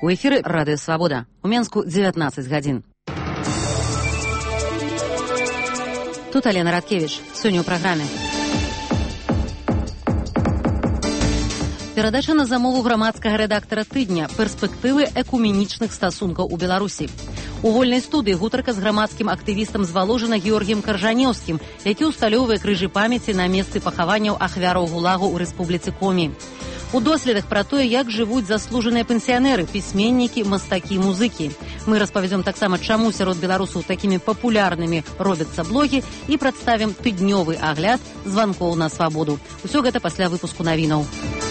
У эфіры Радыё Свабода. У Менску 19 гадзін. Тут Алена Радкевіч. Сёння ў праграме. Перадача на замову грамадскага рэдактара тыдня «Перспектывы экуменічных стасункаў у Беларусі». У вольнай студыі гутарка з грамадскім актывістам з Валожына Георгіем Каржанеўскім, які ўсталёўвае крыжы памяці на месцы пахаванняў ахвяраў гулагу ў Рэспубліцы Комі. У доследах пра тое, як жывуць заслужаныя пенсіянеры, пісьменнікі, мастакі, музыкі. Мы распавядзём таксама, чаму сярод беларусаў такімі папулярнымі робяцца блогі і прадставім тыднёвы агляд званкоў на свабоду. Усё гэта пасля выпуску навінаў.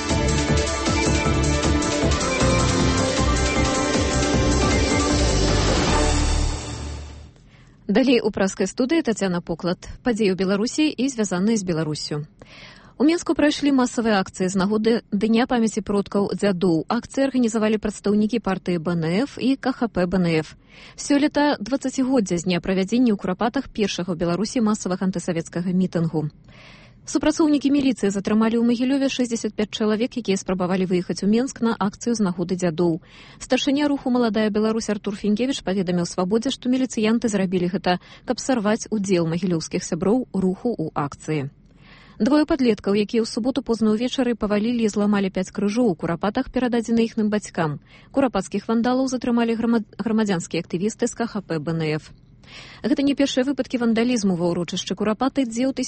Далей у праскай студыі Тацяна Поклад. Падзеі ў Беларусі і звязаныя з Беларуссю. У Менску прайшлі масавыя акцыі з нагоды Дня памяці продкаў дзядоў. Акцыі арганізавалі прадстаўнікі партыі БНФ і КХП БНФ. Сёлета 20годдзя з дня правядзення ў Курапатах першага ў Беларусі масавага антысавецкага мітынгу. Супрацоўнікі міліцыі затрымалі ў Магілёве 65 чалавек, якія спрабавалі выехаць у Менск на акцыю з нагоды дзядоў. Старшыня руху «Маладая Беларусь» Артур Фінкевіч паведаміў Свабодзе, што міліцыянты зрабілі гэта, каб сарваць удзел магілёўскіх сяброў руху ў акцыі. Двое падлеткаў, якія ў суботу позна ўвечары павалілі і зламалі 5 крыжоў у Курапатах, перададзены іхным бацькам. Курапацкіх вандалаў затрымалі грамадзянскія актывісты з КХП БНФ. Гэта не першыя выпадкі вандалізму ва ўрочышчы Курапаты, дзе ў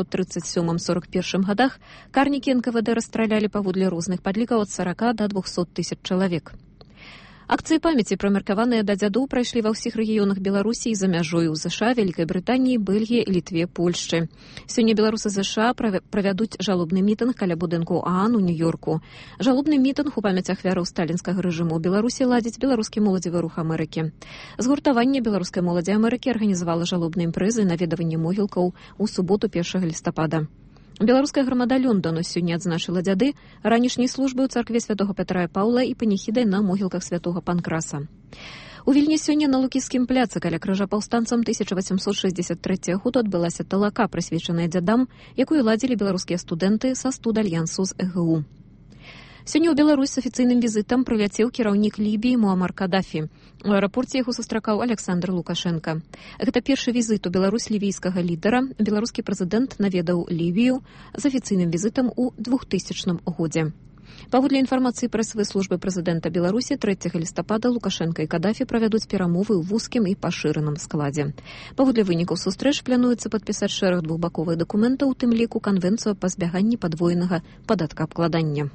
1937-41 гадах карнікі НКВД расстралялі паводле розных падлікаў ад 40 да 200 тысяч чалавек. Акцыі памяці, прымеркаваныя да дзядоў, прайшлі ва ўсіх рэгіёнах Беларусі і за мяжой у ЗША, Вялікай Брытаніі, Бельгіі, Літве, Польшчы. Сёння беларусы ЗША правядуць жалобны мітынг каля будынку ААН у Нью-Йорку. Жалобны мітынг у памяць ахвяраў сталінскага рэжыму ў Беларусі ладзіць беларускі моладзевы рух Амерыкі. Згуртаванне беларускай моладзі Амерыкі арганізавала жалобныя імпрэзы і наведаванне могілкаў у суботу 1 лістапада. Беларуская грамада Лёндану сёння адзначыла дзяды ранішняй службы ў царкве святога Пятра і Паўла і паніхідай на могілках святога Панкраса. У Вільні сёння на Лукійскім пляцы каля крыжа паўстанцам 1863 году адбылася талака, прысвечаная дзядам, якую ладзілі беларускія студэнты са студальянсу з ЭГУ. Сёння ў Беларусь з афіцыйным візітам прыляцеў кіраўнік Лібіі Муамар Кадафі. У аэрапорце яго сустракаў Александр Лукашенка. Гэта першы візіт у Беларусь лівійскага лідара. Беларускі прэзідэнт наведаў Лівію з афіцыйным візітам у 2000 годзе. Паводле інфармацыі прэсавай службы прэзідэнта Беларусі 3 лістапада Лукашенка і Кадафі правядуць перамовы ў вузкім і пашыраным складзе. Паводле вынікаў сустрэч плануецца падпісаць шэраг двухбаковых дакументаў, у тым ліку канвенцыю па пазбяганні падвоенага падаткаабкладання.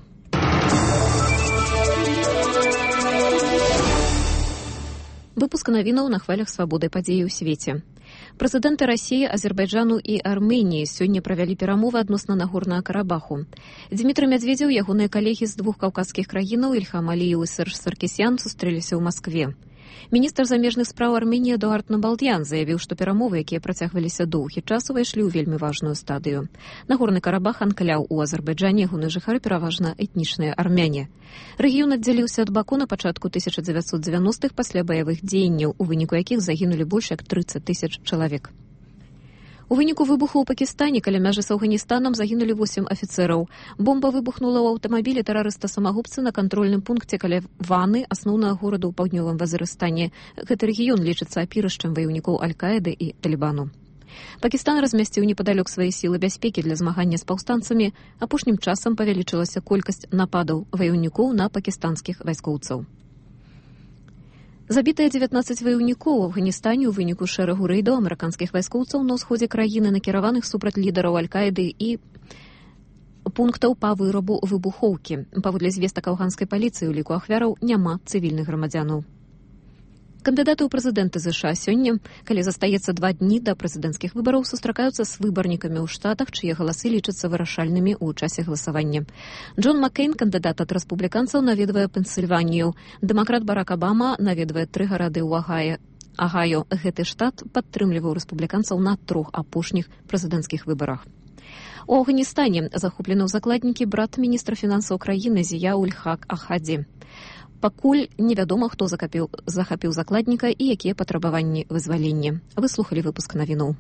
Выпуск навінаў на хвалях свабоды падзеі ў свеце. Прэзідэнты Расіі, Азербайджану і Арменіі сёння правялі перамовы адносна Нагорнага Карабаху. Дзмітрый Мядзведзеў, ягоныя калегі з двух каўказскіх краінаў Ільхам Аліеў і Серж Саркісян сустрэліся ў Маскве. Міністр замежных спраў Арменіі Эдуард Набалдян заявіў, што перамовы, якія працягваліся доўгі час, увайшлі ў вельмі важную стадыю. Нагорны Карабах анкляў у Азербайджане, ягоныя жыхары пераважна этнічныя армяне. Рэгіён аддзяліўся ад Баку на пачатку 1990-х пасля баявых дзеянняў, у выніку якіх загінулі больш як 30 тысяч чалавек. У выніку выбуху ў Пакістане каля мяжы з Афганістанам загінулі 8 афіцэраў. Бомба выбухнула ў аўтамабілі тэрарыста-самагубцы на кантрольным пункце каля Ваны, асноўнага горада ў паўднёвым Вазырыстане. Гэты рэгіён лічыцца апірышчам ваяўнікоў Аль-Каіды і Талібану. Пакістан размясціў непадалёк свае сілы бяспекі для змагання з паўстанцамі. Апошнім часам павялічылася колькасць нападаў ваяўнікоў на пакістанскіх вайскоўцаў. Забітыя 19 ваяўнікоў у Афганістане ў выніку шэрагу рэйдаў амерыканскіх вайскоўцаў на ўсходзе краіны, накіраваных супраць лідараў Аль-Каіды і пунктаў па вырабу выбухоўкі. Паводле звестак афганскай паліцыі ў ліку ахвяраў няма цывільных грамадзянаў. Кандыдаты ў прэзідэнты ЗША сёння, калі застаецца 2 дні да прэзідэнцкіх выбараў, сустракаюцца з выбарнікамі ў штатах, чые галасы лічацца вырашальнымі ў часе галасавання. Джон Маккейн, кандыдат ад рэспубліканцаў, наведвае Пенсільванію. Дэмакрат Барак Абама наведвае 3 гарады ў Агайо. Гэты штат падтрымліваў рэспубліканцаў на 3 апошніх прэзідэнцкіх выбарах. У Афганістане захоплены ў закладнікі брат міністра фінансаў краіны Зія Уль-Хак Ахадзі. Пакуль невядома, хто захапіў закладніка і якія патрабаванні вызвалення. Выслухалі выпуск навінаў.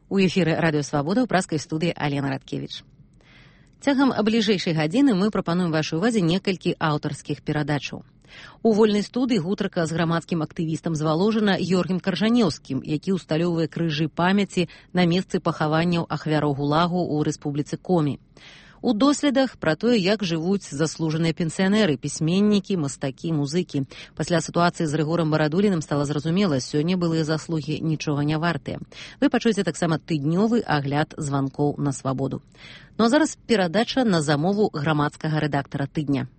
У эфіры радыёвабода ў празкай студыі Алена Радкевіч. Цягам бліжэйшай гадзіны мы прапануем вашай увазе некалькі аўтарскіх перадачаў. У вольнай студыі гутарка з грамадскім актывістам з Валожына Георгім Каржанеўскім, які ўсталёўвае крыжы памяці на месцы пахаванняў ахвяраў гулагу ў рэспубліцы Комі. У доследах пра тое, як жывуць заслужаныя пенсіянеры, пісьменнікі, мастакі, музыкі. Пасля сітуацыі з Рыгорам Барадуліным стала зразумела, сёння былыя заслугі нічога не вартыя. Вы пачуеце таксама тыднёвы агляд званкоў на свабоду. Ну а зараз перадача на замову грамадскага рэдактара тыдня.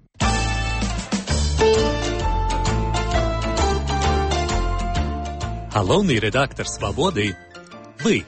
Галоўны рэдактар свабоды – вы.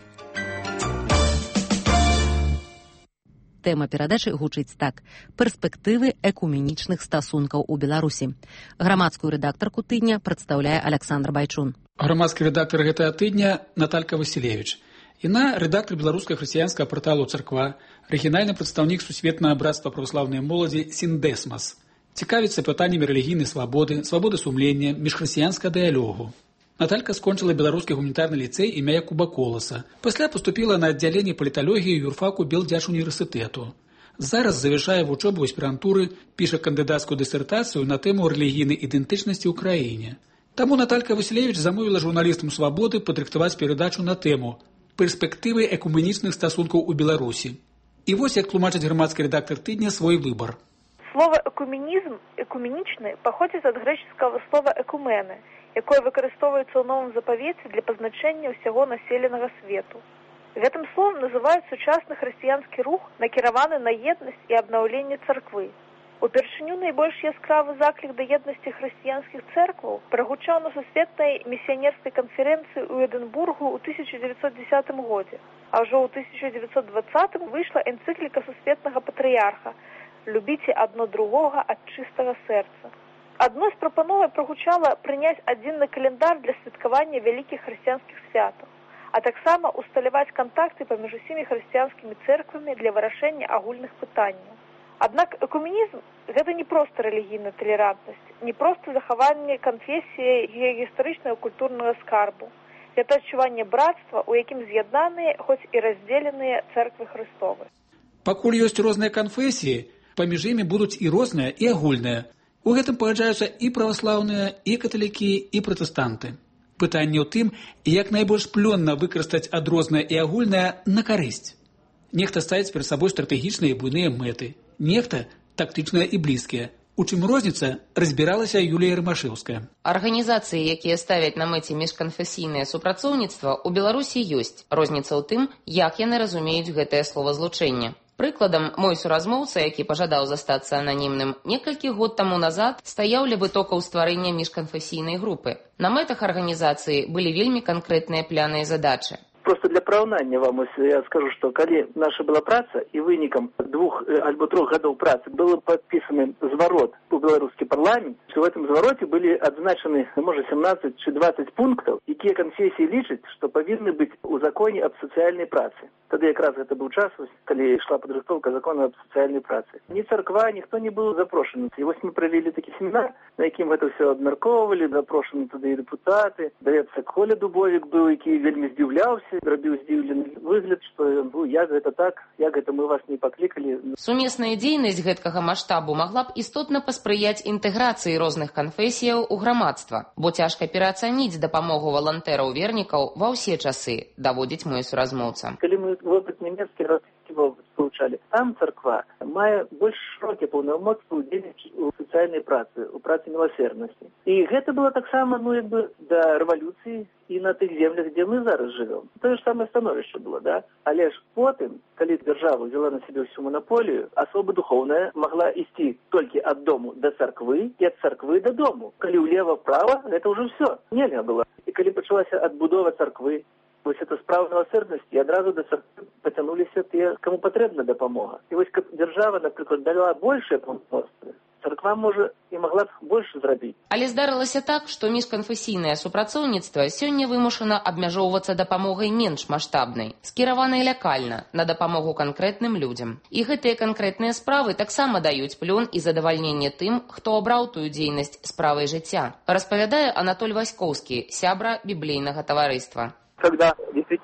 Тэма перадачы гучыць так: перспектывы экуменічных стасункаў у Беларусі. Грамадскую рэдактарку тыдня прадстаўляе Александр Байчун. Грамадскі рэдактар гэтага тыдня Наталька Васілевіч. Яна рэдактар беларускага хрысціянскага парталу «Царква», рэгіянальны прадстаўнік сусветнага братства праваслаўнай моладзі «Сіндесмас». Цікавіцца пытаннямі рэлігійнай свабоды, свабоды сумлення, міжхрысціянскага дыялогу. Наталька скончыла беларускі гуманітарны ліцэй імя Якуба Коласа. Пасля паступіла на аддзяленне паліталогіі юрфаку Белдзяжуніверсітэту. Зараз завяршае вучобу ў аспірантуры, піша кандыдацкую дысертацыю на тэму рэлігійнай ідэнтычнасці ў краіне. Таму Наталька Васілевіч замовіла журналістам свабоды падрыхтаваць перадачу на тэму «Перспектывы экуменічных стасункаў у Беларусі». І вось як тлумачыць грамадскі рэдактар тыдня свой выбар. Слово экуменізм, экуменічны, паходзіць ад грэчаскага слова экумены, якое выкарыстоўваецца ў новым запавеце для пазначэння ўсяго населенага свету. Гэтым словам называюць сучасны хрысціянскі рух, накіраваны на еднасць і абнаўленне царквы. Упершыню найбольш яскравы заклік да еднасці хрысціянскіх цэркваў прагучаў на сусветнай місіянерскай канферэнцыі ў Эдынбургу ў 1910 годзе, а ўжо ў 1920 выйшла энцыкліка сусветнага патрыярха «Любіце адно другога ад чыстага сэрца». Адной з прапановай прагучала прыняць адзінны календар для святкавання вялікіх хрысціянскіх святаў, а таксама усталяваць кантакты паміж усімі хрысціянскімі цэрквамі для вырашэння агульных пытанняў. Аднак экуменізм – гэта не проста рэлігійная талерантнасць, не проста захаванне канфесіі гістарычнага культурнага скарбу. Гэта адчуванне братства, у якім з'яднаныя, хоць і раздзеленыя цэрквы Хрыстовы. Пакуль ёсць розныя канфесіі, паміж імі будуць і розныя, і агульныя. У гэтым пагаджаюцца і праваслаўныя, і каталікі, і пратэстанты. Пытанне ў тым, як найбольш плённа выкарыстаць адрознае і агульнае на карысць. Нехта ставіць перад сабой стратэгічныя і буйныя мэты, нехта тактычныя і блізкія. У чым розніца, разбіралася Юлія Рымашэўская. Арганізацыі, якія ставяць на мэце міжканфесійнае супрацоўніцтва, у Беларусі ёсць. Розніца ў тым, як яны разумеюць гэтае словазлучэнне. Прыкладам, мой суразмоўца, які пажадаў застацца ананімным, некалькі год таму назад стаяў ля вытокаў стварэння міжканфесійнай групы. На мэтах арганізацыі былі вельмі канкрэтныя планы і задачы. Просто для параўнання вам я скажу, што калі наша была праца і вынікам 2 альбо 3 гадоў працы было падпісаны зварот у беларускі парламент, што в этом звароце былі адзначаны, можа, 17 ці 20 пунктаў, якія канфесіі лічаць, што павінны быць у законе аб сацыяльнай працы. Тады якраз гэта быў час, калі ішла падрыхтоўка закона аб сацыяльнай працы. Ні царква, ніхто не быў запрошаны. І вось мы правялі такі семінар, на якім гэта ўсё абмяркоўвалі, запрошаны туды і дэпутаты. Даецца Коля Дубовік быў, які вельмі здзіўляўся, рабіў здзіўлены выгляд, што як гэта так, як гэта мы вас не паклікалі. Сумесная дзейнасць гэткага маштабу магла б істотна паспрыяць інтэграцыі розных канфесіяў у грамадства, бо цяжка пераацаніць дапамогу валантэраў-вернікаў ва ўсе часы, даводзіць мой суразмоўца. Калі мы вопыт нямецкі, расійскі вопыт спалучалі, там царква мае больш шырокі паўнамоцтва ўдзельнічаць у сацыяльнай працы, у працы міласерднасці. І гэта было таксама, да рэвалюцыі і на тых землях, дзе мы зараз жывём. Тое ж самае становішча было, да? Але ж потым, калі дзяржава взяла на сябе ўсю манаполію, асоба духоўная магла ісці толькі ад дому да царквы і ад царквы да дому. Калі ўлева-права, гэта ўжо ўсё. Нельга было. І калі пачалася адбудова царквы, вось это справа міласерднасці, і адразу да царквы пацянуліся тыя, каму патрэбна дапамога. І вось каб дзяржава, напрыклад, дала большыя паўнамоцтвы, царква, можа, і магла б больш зрабіць. Але здарылася так, што міжканфесійнае супрацоўніцтва сёння вымушана абмяжоўвацца дапамогай менш маштабнай, скіраванай лякальна, на дапамогу канкрэтным людзям. І гэтыя канкрэтныя справы таксама даюць плён і задавальненне тым, хто абраў тую дзейнасць справай жыцця, распавядае Анатоль Васькоўскі, сябра біблейнага таварыства. Когда действительно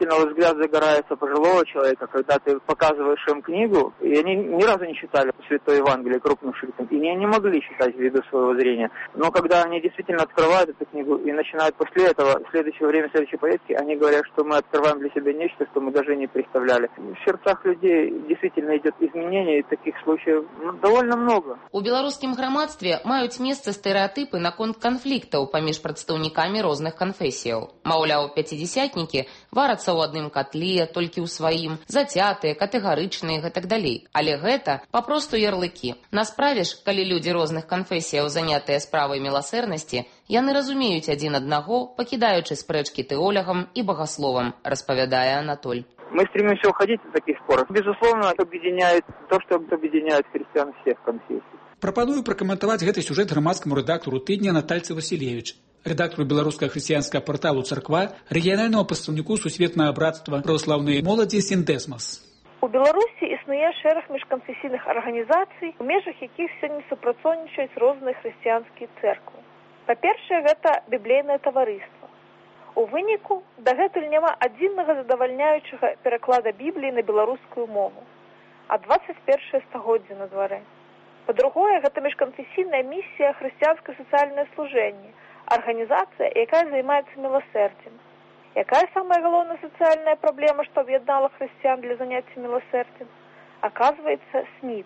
действительно вот взгляд загорается пожилого человека, когда ты показываешь им книгу, и они ни разу не читали Святое Евангелие крупным шрифтом, и не могли читать ввиду своего зрения. Но когда они действительно открывают эту книгу и начинают после этого, в следующее время, в следующей поездке, они говорят, что мы открываем для себя нечто, что мы даже не представляли. В сердцах людей действительно идет изменение, и таких случаев довольно много. У беларускім грамадстве маюць месца стэрэатыпы наконт канфліктаў паміж прадстаўнікамі розных канфесіяў. Маўляў, пяцідзясятнікі варацца ў адным котле, толькі ў сваім, зацятыя, катэгарычныя і гэтак далей. Але гэта папросту ярлыкі. На справе ж, калі людзі розных канфесіяў занятыя справай міласэрнасці, яны разумеюць адзін аднаго, пакідаючы спрэчкі тэолягам і багасловам, распавядае Анатоль. Мы стремимся уходить от таких споров. Безусловно, объединяет то, что объединяет христиан всех конфессий. Прапаную пракаментаваць гэты сюжэт грамадскаму рэдактару тыдня Натальцы Васілевіч, рэдактару беларускага хрысціянскага парталу «Царква», рэгіянальнаму прадстаўніку сусветнага брацтва праваслаўнай моладзі «Сіндесмас». У Беларусі існуе шэраг міжканфесійных арганізацый, у межах якіх сёння супрацоўнічаюць розныя хрысціянскія цэрквы. Па-першае, гэта біблейнае таварыства. У выніку дагэтуль няма адзінага задавальняючага пераклада Бібліі на беларускую мову, а 21 стагоддзе на дварэ. Па-другое, гэта міжканфесійная місія хрысціянска-сацыяльнае служэнне, арганізацыя, якая займаецца міласэрдзем. Якая самая галоўная сацыяльная праблема, што аб'яднала хрысціян для заняцця міласэрдзем? Аказваецца, СМІТ.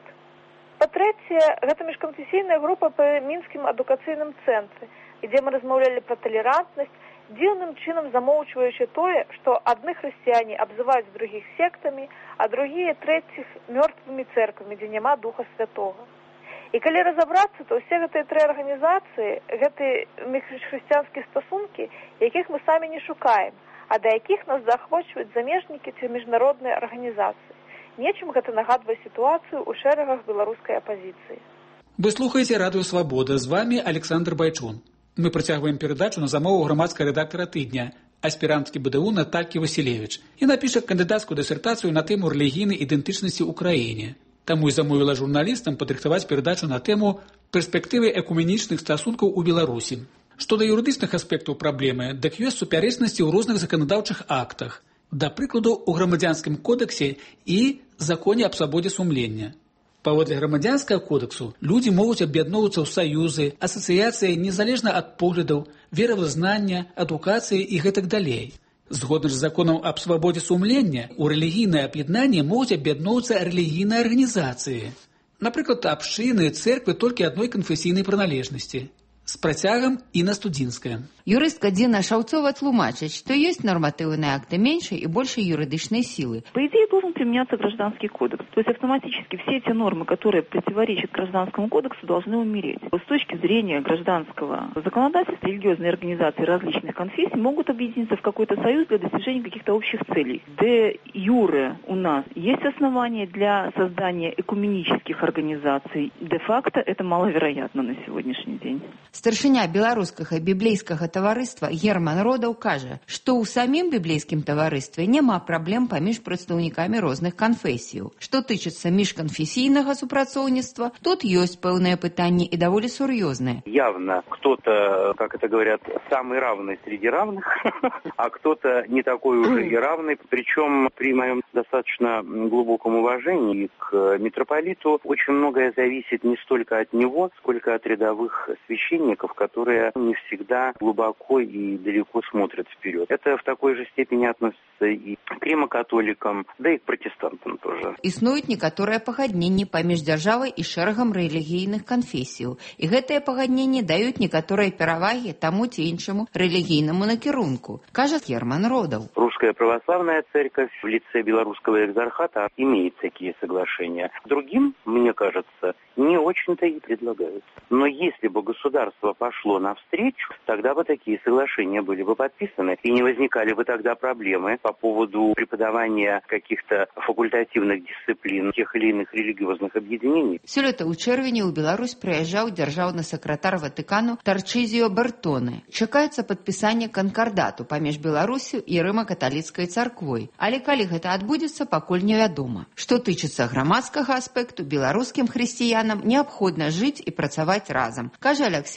Па-трэцяе, гэта міжканфесійная група па мінскім адукацыйным цэнтры, дзе мы размаўлялі пра талерантнасць, дзіўным чынам замоўчваючы тое, што адны хрысціяне абзываюць другіх сектамі, а другія трэціх мёртвымі цэрквамі, дзе няма Духа Святога. І калі разабрацца, то ўсе гэтыя тры арганізацыі, гэтыя міжхрысціянскія стасункі, якіх мы самі не шукаем, а да якіх нас заахвочваюць замежнікі ці міжнародныя арганізацыі. Нечым гэта нагадвае сітуацыю ў шэрагах беларускай апазіцыі. Вы слухаеце радыё «Свабода». З вами Александр Байчун. Мы працягваем перадачу на замову грамадскага рэдактара тыдня, аспіранткі БДУ Наталькі Васілевіч, і напіша кандыдацкую дысертацыю на тэму рэлігійнай ідэнтычнасці ў краіне. Таму і замовіла журналістам падрыхтаваць перадачу на тэму перспектывы экуменічных стасункаў у Беларусі. Што да юрыдычных аспектаў праблемы, дык ёсць супярэчнасці ў розных заканадаўчых актах, да прыкладу, у грамадзянскім кодексе і законе аб свабодзе сумлення. Паводле грамадзянскага кодексу людзі могуць аб'ядноўвацца ў саюзы, асацыяцыі незалежна ад поглядаў, веравызнання, адукацыі і гэтак далей. Згодна з законам аб свабодзе сумлення, у рэлігійнае аб'яднанне могуць аб'ядноўвацца рэлігійныя арганізацыі. Напрыклад, абшчыны, цэрквы толькі адной канфесійнай прыналежнасці. З працягам і на студзінскае. Юрыстка Дина Шаўцова тлумачыць, што ёсць нормативные акты меньшей и большей юридичной силы. По идее, должен применяться гражданский кодекс. То есть автоматически все эти нормы, которые противоречат гражданскому кодексу, должны умереть. С точки зрения гражданского законодательства, религиозные организации различных конфессий могут объединиться в какой-то союз для достижения каких-то общих целей. Де юре у нас есть основания для создания экуменических организаций. Де-факто это маловероятно на сегодняшний день. Старшыня беларускага біблейскага таварыства Герман Родаў кажа, што ў самім біблейскім таварыстве няма праблем паміж прадстаўнікамі розных канфесіяў. Што тычыцца міжканфесійнага супрацоўніцтва, тут ёсць пэўныя пытанні і даволі сур'ёзныя. Явно кто-то, как это говорят, самый равный среди равных, а кто-то не такой уже и равный. Причем при моем достаточно глубоком уважении к митрополиту очень многое зависит не столько от него, сколько от рядовых священников, которые не всегда глубоко и далеко смотрят вперед. Это в такой же степени относится и к римокатоликам, да и к протестантам тоже. Існуюць некаторыя пагадненні паміж дзяржавай і шэрагам рэлігійных канфесіяў. І гэтыя пагадненні даюць некаторыя перавагі таму ці іншаму рэлігійнаму накірунку, кажа Герман Родаў. Русская православная церковь в лице белорусского экзархата имеет такие соглашения. Другим, мне кажется, не очень-то и предлагают. Но если бы государство пошло навстречу, тогда бы такие соглашения были бы подписаны, и не возникали бы тогда проблемы по поводу преподавания каких-то факультативных дисциплин тех или иных религиозных объединений. Сёлета ў чэрвені ў Беларусь прыязджаў дзяржаўны сакратар Ватыкану Тарчызіо Бертоне. Чакаецца падпісанне канкардату паміж Беларусю і рыма-каталіцкай царквой. Але калі гэта адбудзецца, пакуль невядома. Што тычыцца грамадскага аспекту, беларускім хрысціянам неабходна жыць і працаваць разам, кажа Алексей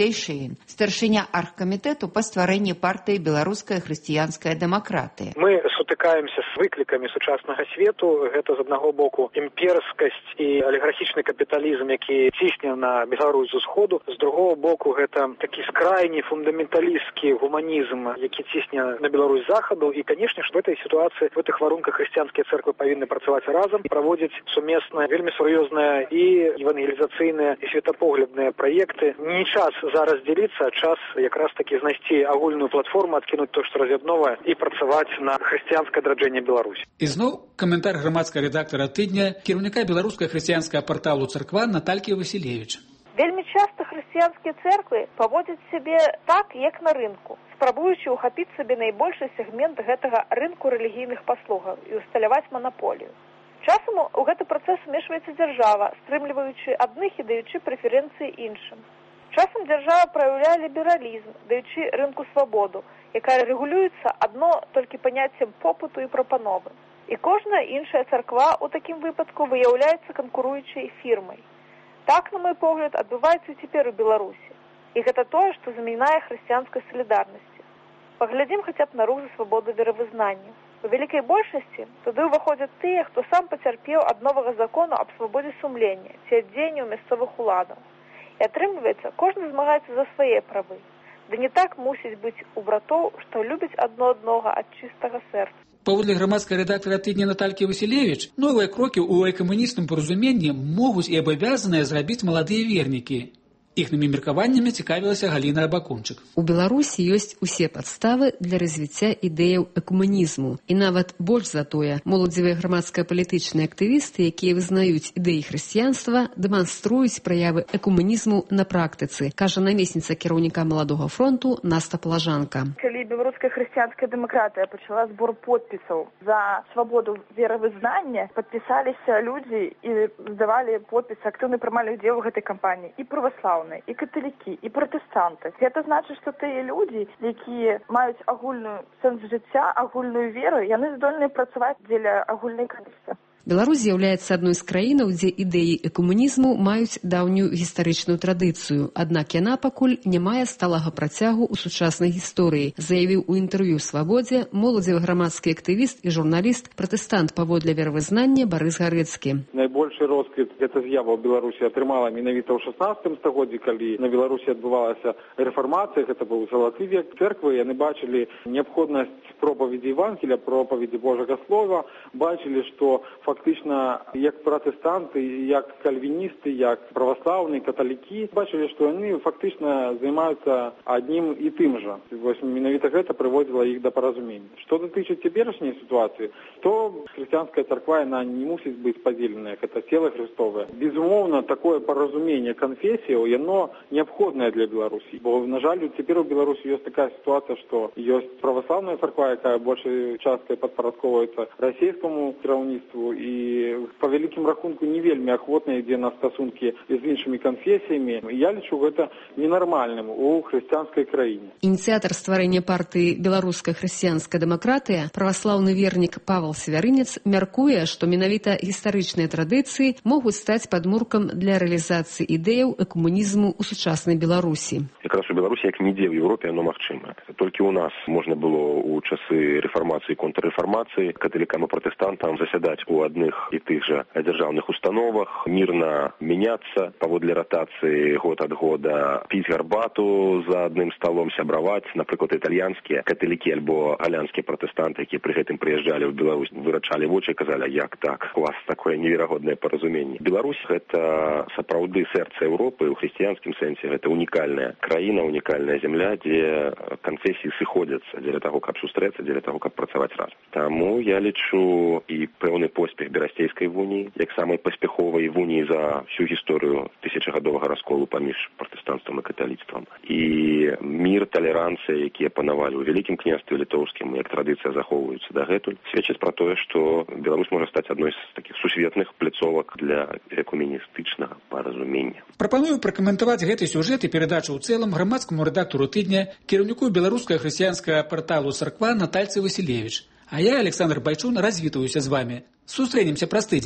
Алексей Шейн, старшыня аргкамітэту па стварэнні партыі «Беларуская хрысціянская дэмакратыя». Мы сутыкаемся з выклікамі сучаснага свету. Гэта з аднаго боку імперскасць і алігархічны капіталізм, які цісне на Беларусь з усходу. З другого боку гэта такі скрайні фундаменталістскі гуманізм, які цісне на Беларусь з захаду. І, канешне ж, в этой ситуации, в этих варунках хрысціянскія церквы павінны працаваць разам, праводзіць сумесна вельмі сур'ёзныя і евангелізацыйныя і светапоглядныя праекты. Не час зараз дзеліцца, а час якраз таки знайсці агульную платформу, адкінуць то, што раз'ядновае, і працаваць на хрысціянскае адраджэнне Беларусі. І зноў каментар грамадскага рэдактара тыдня, кіраўніка беларускага хрысціянскага парталу «Царква» Наталькі Васілевіч. Вельмі часта хрысціянскія церквы паводзяць сябе так, як на рынку, спрабуючы ўхапіць сабе найбольшы сегмент гэтага рынку рэлігійных паслугаў і усталяваць манаполію. Часам у гэты працэс умешваецца дзяржава, стрымліваючы адных і даючы прэферэнцыі іншым. Часам дзяржава праяўляе лібералізм, даючы рынку свабоду, якая рэгулюецца адно толькі паняццем попыту і прапановы. І кожная іншая царква ў такім выпадку выяўляецца канкуруючай фірмай. Так, на мой погляд, адбываецца цяпер у Беларусі. І гэта тое, што замінае хрысціянскай салідарнасці. Паглядзім хаця б на рух за свабоду веравызнання. У вялікай большасці туды ўваходзяць тыя, хто сам пацярпеў ад новага закону аб свабодзе сумлення ці ад дзеянняў мясцовых уладаў. І атрымліваецца, кожны змагаецца за свае правы. Ды не так мусіць быць у братоў, што любяць адно аднога ад чыстага сэрца. Паводле грамадскага рэдактара тыдня Наталькі Васілевіч, новыя крокі ў экамуністым паразуменні могуць і абавязаныя зрабіць маладыя вернікі. Іхнымі меркаваннямі цікавілася Галіна Абакунчык. У Беларусі ёсць усе падставы для развіцця ідэяў экуманізму. І нават больш за тое, моладзевыя грамадска-палітычныя актывісты, якія вызнаюць ідэі хрысціянства, дэманструюць праявы экуманізму на практыцы, кажа намесніца кіраўніка Маладога фронту Наста Плажанка. Калі беларуская хрысціянская дэмакратыя пачала збор подпісаў за свабоду веравызнання, падпісаліся людзі і здавалі подпісы, актыўна прымалі ўдзел у гэтай кампаніі і праваслаўныя, і каталікі, і пратэстанты. Гэта значыць, што тыя людзі, якія маюць агульную сэнс жыцця, агульную веру, яны здольныя працаваць дзеля агульнай карысці. Беларусь з'яўляецца адной з краінаў, дзе ідэі экуманізму маюць даўнюю гістарычную традыцыю, аднак яна пакуль не мае сталага працягу ў сучаснай гісторыі, заявіў у інтэрв'ю «Свабодзе» моладзевы грамадскі актывіст і журналіст, пратэстант паводле веравызнання Барыс Гарэцкі. Найбольшы росквіт гэта з'ява ў Беларусі атрымала менавіта ў 16 стагоддзі, калі на Беларусі адбывалася рэфармацыя, гэта быў залаты век церквы, яны бачылі неабходнасць пропаведзі Евангелія, пропаведзі Божага Слова, бачылі, што фактычна як пратэстанты, як кальвіністы, як праваслаўныя, каталікі бачылі, што яны фактычна займаюцца аднім і тым жа. Вось менавіта гэта прыводзіла іх да паразумення. Што датычыць цяперашняй сітуацыі, то хрысціянская царква яна не мусіць быць падзеленая, гэта цела Христовае. Безумоўна, такое паразуменне канфесіяў, яно неабходнае для Беларусі. Бо, на жаль, цяпер у Беларусі ёсць такая сітуацыя, што ёсць праваслаўная царква, якая большай часткай падпарадковваецца расійскаму кіраўніцтву, і по вялікім рахунку не вельмі ахвотна ідзе на стасункі з іншымі канфесіямі. Я лічу гэта ненармальным у хрысціянскай краіне. Ініцыятар стварэння партыі «Беларуская хрысціянская дэмакратыя», праваслаўны вернік Павел Севярынец мяркуе, што менавіта гістарычныя традыцыі могуць стаць падмуркам для рэалізацыі ідэяў экуманізму ў сучаснай Беларусі. Якраз у Беларусі, як нідзе ў Еўропе, яно магчыма. Толькі ў нас можна было ў часы рэфармацыі і контррэфармацыі каталікам і пратэстантам засядаць у адных і тых жа дзяржаўных установах, мірна мяняцца паводле ратацыі год ад года, піць гарбату за адным сталом, сябраваць. Напрыклад, італьянскія каталікі альбо галянскія пратэстанты, якія пры гэтым прыязджалі ў Беларусь, вырачалі вочы і казалі, як так, у вас такое неверагоднае паразуменне. Беларусь — гэта сапраўды сэрца Еўропы, у хрысціянскім сэнсе гэта унікальная краіна, унікальная зямля, дзе канфесіі сыходзяцца дзеля таго, каб сустрэцца, дзеля таго, каб працаваць разам. Таму я лічу і пэўны поспех берасцейскай вуніі, як самай паспяховай вуніі за всю гісторыю тысячагадовага расколу паміж пратэстанцтвам і каталіцтвам. І мір, талеранцыя, якія панавалі ў вялікім княстве літоўскім, як традыцыя захоўваюцца дагэтуль, сведчыць пра тое, што Беларусь можа стаць адной з такіх сусветных пляцовак для экуменістычнага паразумення. Прапаную пракаментаваць гэты сюжэт і перадачу ў цэлым грамадскаму рэдактару тыдня, кіраўніку беларускага хрысціянскага парталу «Царква» Натальцы Васілевіч. А я, Александр Байчун, развітаюся з вами. Сустрэнемся праз тыдзень.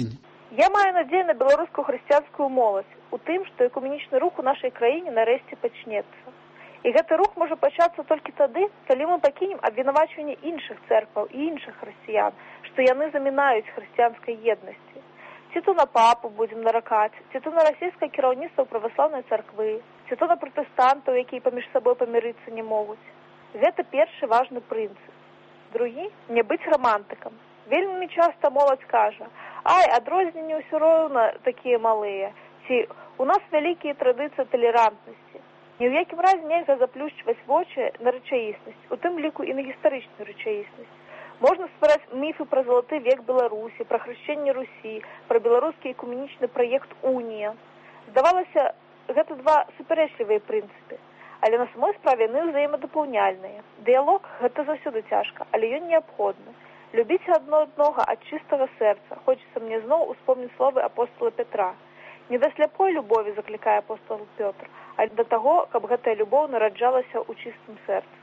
Я маю надзею на беларускую хрысціянскую моладзь у тым, што экуменічны рух у нашай краіне нарэшце пачнецца. І гэты рух можа пачацца толькі тады, калі мы пакінем абвінавачванне іншых цэркваў і іншых хрысціян, што яны замінаюць хрысціянскай еднасці. Ці то на папу будзем наракаць, ці то на расійскае кіраўніцтва праваслаўнай царквы, ці то на пратэстантаў, якія паміж сабой памірыцца не могуць. Гэта першы важны прынцып. Другі – не быць рамантыкам. Вельмі часта моладзь кажа: «Ай, адрозненні ўсё роўна такія малыя», ці «У нас вялікія традыцыі талерантнасці». Ні ў якім разе нельга заплюшчваць вочы на рэчаіснасць, у тым ліку і на гістарычную рэчаіснасць. Можна ствараць міфы пра залаты век Беларусі, пра хрышчэнне Русі, пра беларускі экуменічны праект «Унія». Здавалася, гэта два супярэчлівыя прынцыпы, але на самой справе яны ўзаемадапаўняльныя. Дыялог – гэта заўсёды цяжка, але ён неабходны. Любіце адно аднога ад чыстага сэрца. Хочацца мне зноў успомніць словы апостола Петра. Не да сляпой любові заклікае апостол Пётр, а да таго, каб гэтая любоў нараджалася ў чыстым сэрцы.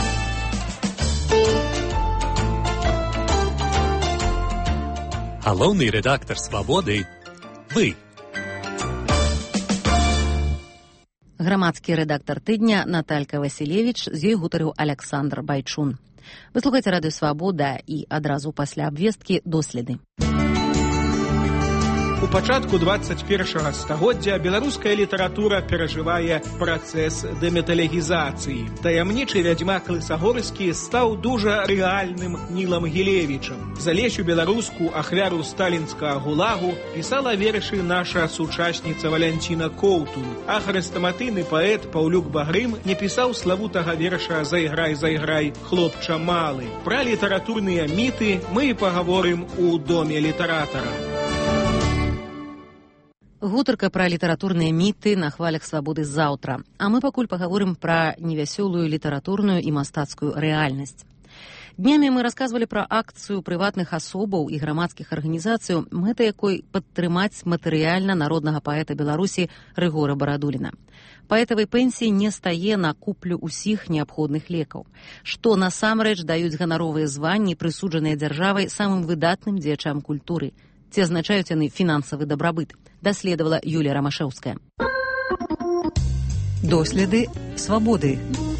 Галоўны рэдактар «Свабоды» – вы. Грамадскі рэдактар тыдня Наталька Васілевіч, з ёй гутарыў Аляксандр Байчун. Вы слухаеце радыё «Свабода» і адразу пасля абвесткі доследы. У пачатку 21 стагоддзя беларуская літаратура перажывае працэс дэміталегізацыі. Таямнічы вядзьмак Лысагорскі стаў дужа рэальным Нілам Гілевічам. Залесю беларуску ахвяру сталінскага гулагу пісала вершы наша сучасніца Валянціна Коўтун, а хрэстаматыйны паэт Паўлюк Багрым не пісаў славутага верша «Зайграй, зайграй, хлопча малы». Пра літаратурныя міты мы і пагаворым у доме літаратара. Гутарка пра літаратурныя міты на хвалях «Свабоды» заўтра. А мы пакуль пагаворым пра невясёлую літаратурную і мастацкую рэальнасць. Днямі мы расказвалі пра акцыю прыватных асобаў і грамадскіх арганізацыяў, мэта якой падтрымаць матэрыяльна народнага паэта Беларусі Рыгора Барадуліна. Паэтавай пенсіі не стае на куплю ўсіх неабходных лекаў, што насамрэч даюць ганаровыя званні, прысуджаныя дзяржавай самым выдатным дзеячам культуры. Ці азначаюць яны фінансавы дабрабыт, даследавала Юлія Рамашэўская. Доследы «Свабоды».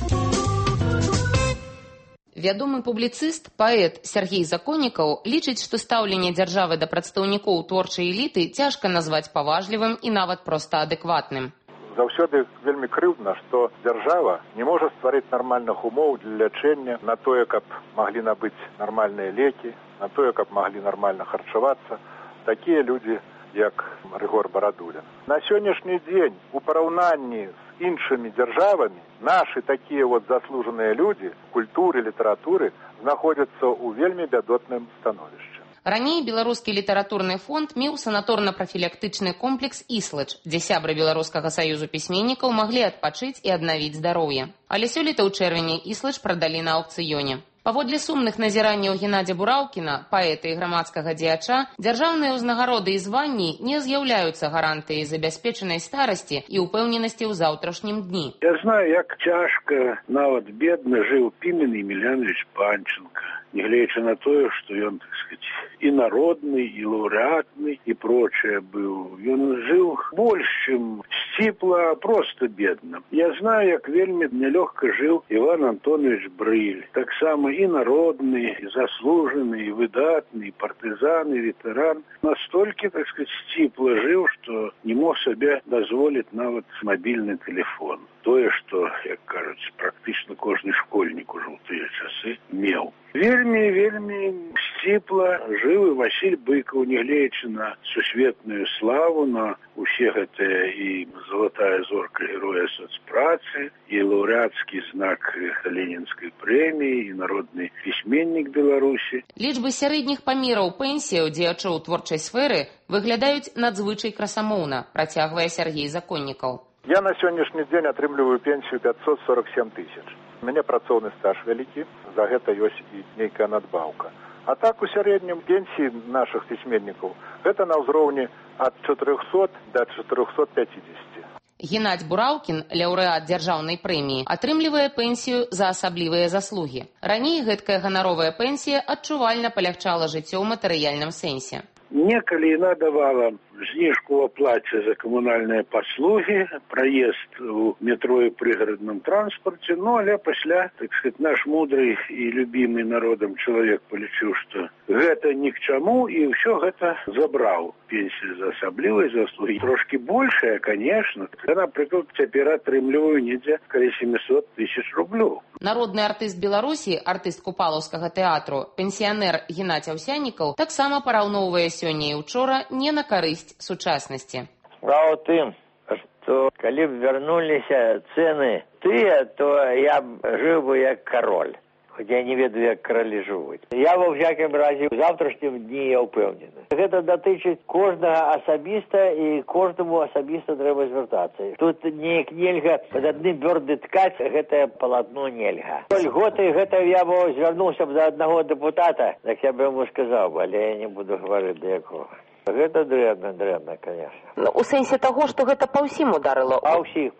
Вядомы публіцыст, паэт Сяргей Законнікаў лічыць, што стаўленне дзяржавы да прадстаўнікоў творчай эліты цяжка назваць паважлівым і нават проста адэкватным. Заўсёды вельмі крыўдна, што дзяржава не можа стварыць нармальных умоў для лячэння на тое, каб маглі набыць нармальныя лекі, на тое, каб маглі нармальна харчавацца такія людзі, як Рыгор Барадулін. На сённяшні дзень у параўнанні з іншымі дзяржавамі нашы такія заслужаныя людзі культуры, літаратуры знаходзяцца ў вельмі бядотным становішчы. Раней беларускі літаратурны фонд меў санаторна-прафілактычны комплекс «Іслач», дзе сябры Беларускага саюзу пісьменнікаў маглі адпачыць і аднавіць здароўе. Але сёлета ў чэрвені «Іслач» прадалі на аўкцыёне. Паводле сумных назіранняў Геннадзя Бураўкіна, паэта і грамадскага дзеяча, дзяржаўныя ўзнагароды і званні не з'яўляюцца гарантыяй забяспечанай старасці і ўпэўненасці ў заўтрашнім дні. Я знаю, як цяжка, нават бедна жыў Пімен Емельянович Панченко, нягледзячы на тое, што ён, так сказать, і народны, і лаўрэатны, і прочее быў. Ён жыў больш, чым сціпла, проста бедна. Я знаю, як вельмі нялёгка жыў Іван Антонович Брыль. Таксама і народны, і заслужаны, і выдатны, і партызан, і ветэран. Настолькі, так сказать, сціпла жыў, што не мог сабе дазволіць нават мабільны тэлефон. Тое, што, як кажуць, практычна кожны школьнік ужо ў тыя часы меў. Вельмі сціпла жыў і Васіль Быкаў, нягледзячы на сусветную славу, на усе гэтыя і залатая зорка героя сацпрацы, і лаўрэацкі знак Ленінскай прэміі, і народны пісьменнік Беларусі. Лічбы сярэдніх памераў пенсіяў дзеячоў творчай сферы выглядаюць надзвычай красамоўна, працягвае Сяргей Законнікаў. Я на сённяшні дзень атрымліваю пенсію 547 тысяч. У мяне працоўны стаж вялікі, за гэта ёсць і нейкая надбаўка. А так у сярэднім пенсіі нашых пісьменнікаў гэта на ўзроўні ад 400 да 450. Геннадзь Бураўкін, лаўрэат дзяржаўнай прэміі, атрымлівае пенсію за асаблівыя заслугі. Раней гэткая ганаровая пенсія адчувальна палягчала жыццё ў матэрыяльным сэнсе. Некалі яна давала знижку в оплате за коммунальные послуги, проезд у метро и пригородном транспорте, но але пасля, так сказать, наш мудрый и любимый народом человек полічыў, что гэта ни к чему, и все гэта забрал. Пенсия за асаблівай заслуги. Трошки большая, конечно. Я, например, теперь отрымліваю недзе каля 700 тысяч рублей. Народны артыст Беларусі, артыст Купалаўскага тэатру, пенсіянер Геннадзь Аўсяннікаў таксама параўноўвае сёння і учора не на карысць сучаснасці. Справа ў тым, што калі б вярнуліся цэны тыя, то я б жыў бы як кароль. Хоць я не ведаю, як каралі жывуць. Я ва ўсякім разе ў заўтрашнім дні я ўпэўнены. Гэта датычыць кожнага асабіста і кожнаму асабіста трэба звяртацца. Тут неяк нельга пад адным бёрды ткаць, гэтае палатно нельга. Льготы гэта я б звярнуўся б да аднаго дэпутата, так я б яму сказаў, але я не буду гаварыць да якога. Гэта дрэнна, конечно. У сэнсе таго, што гэта па ўсім ударыла? Па ўсіх.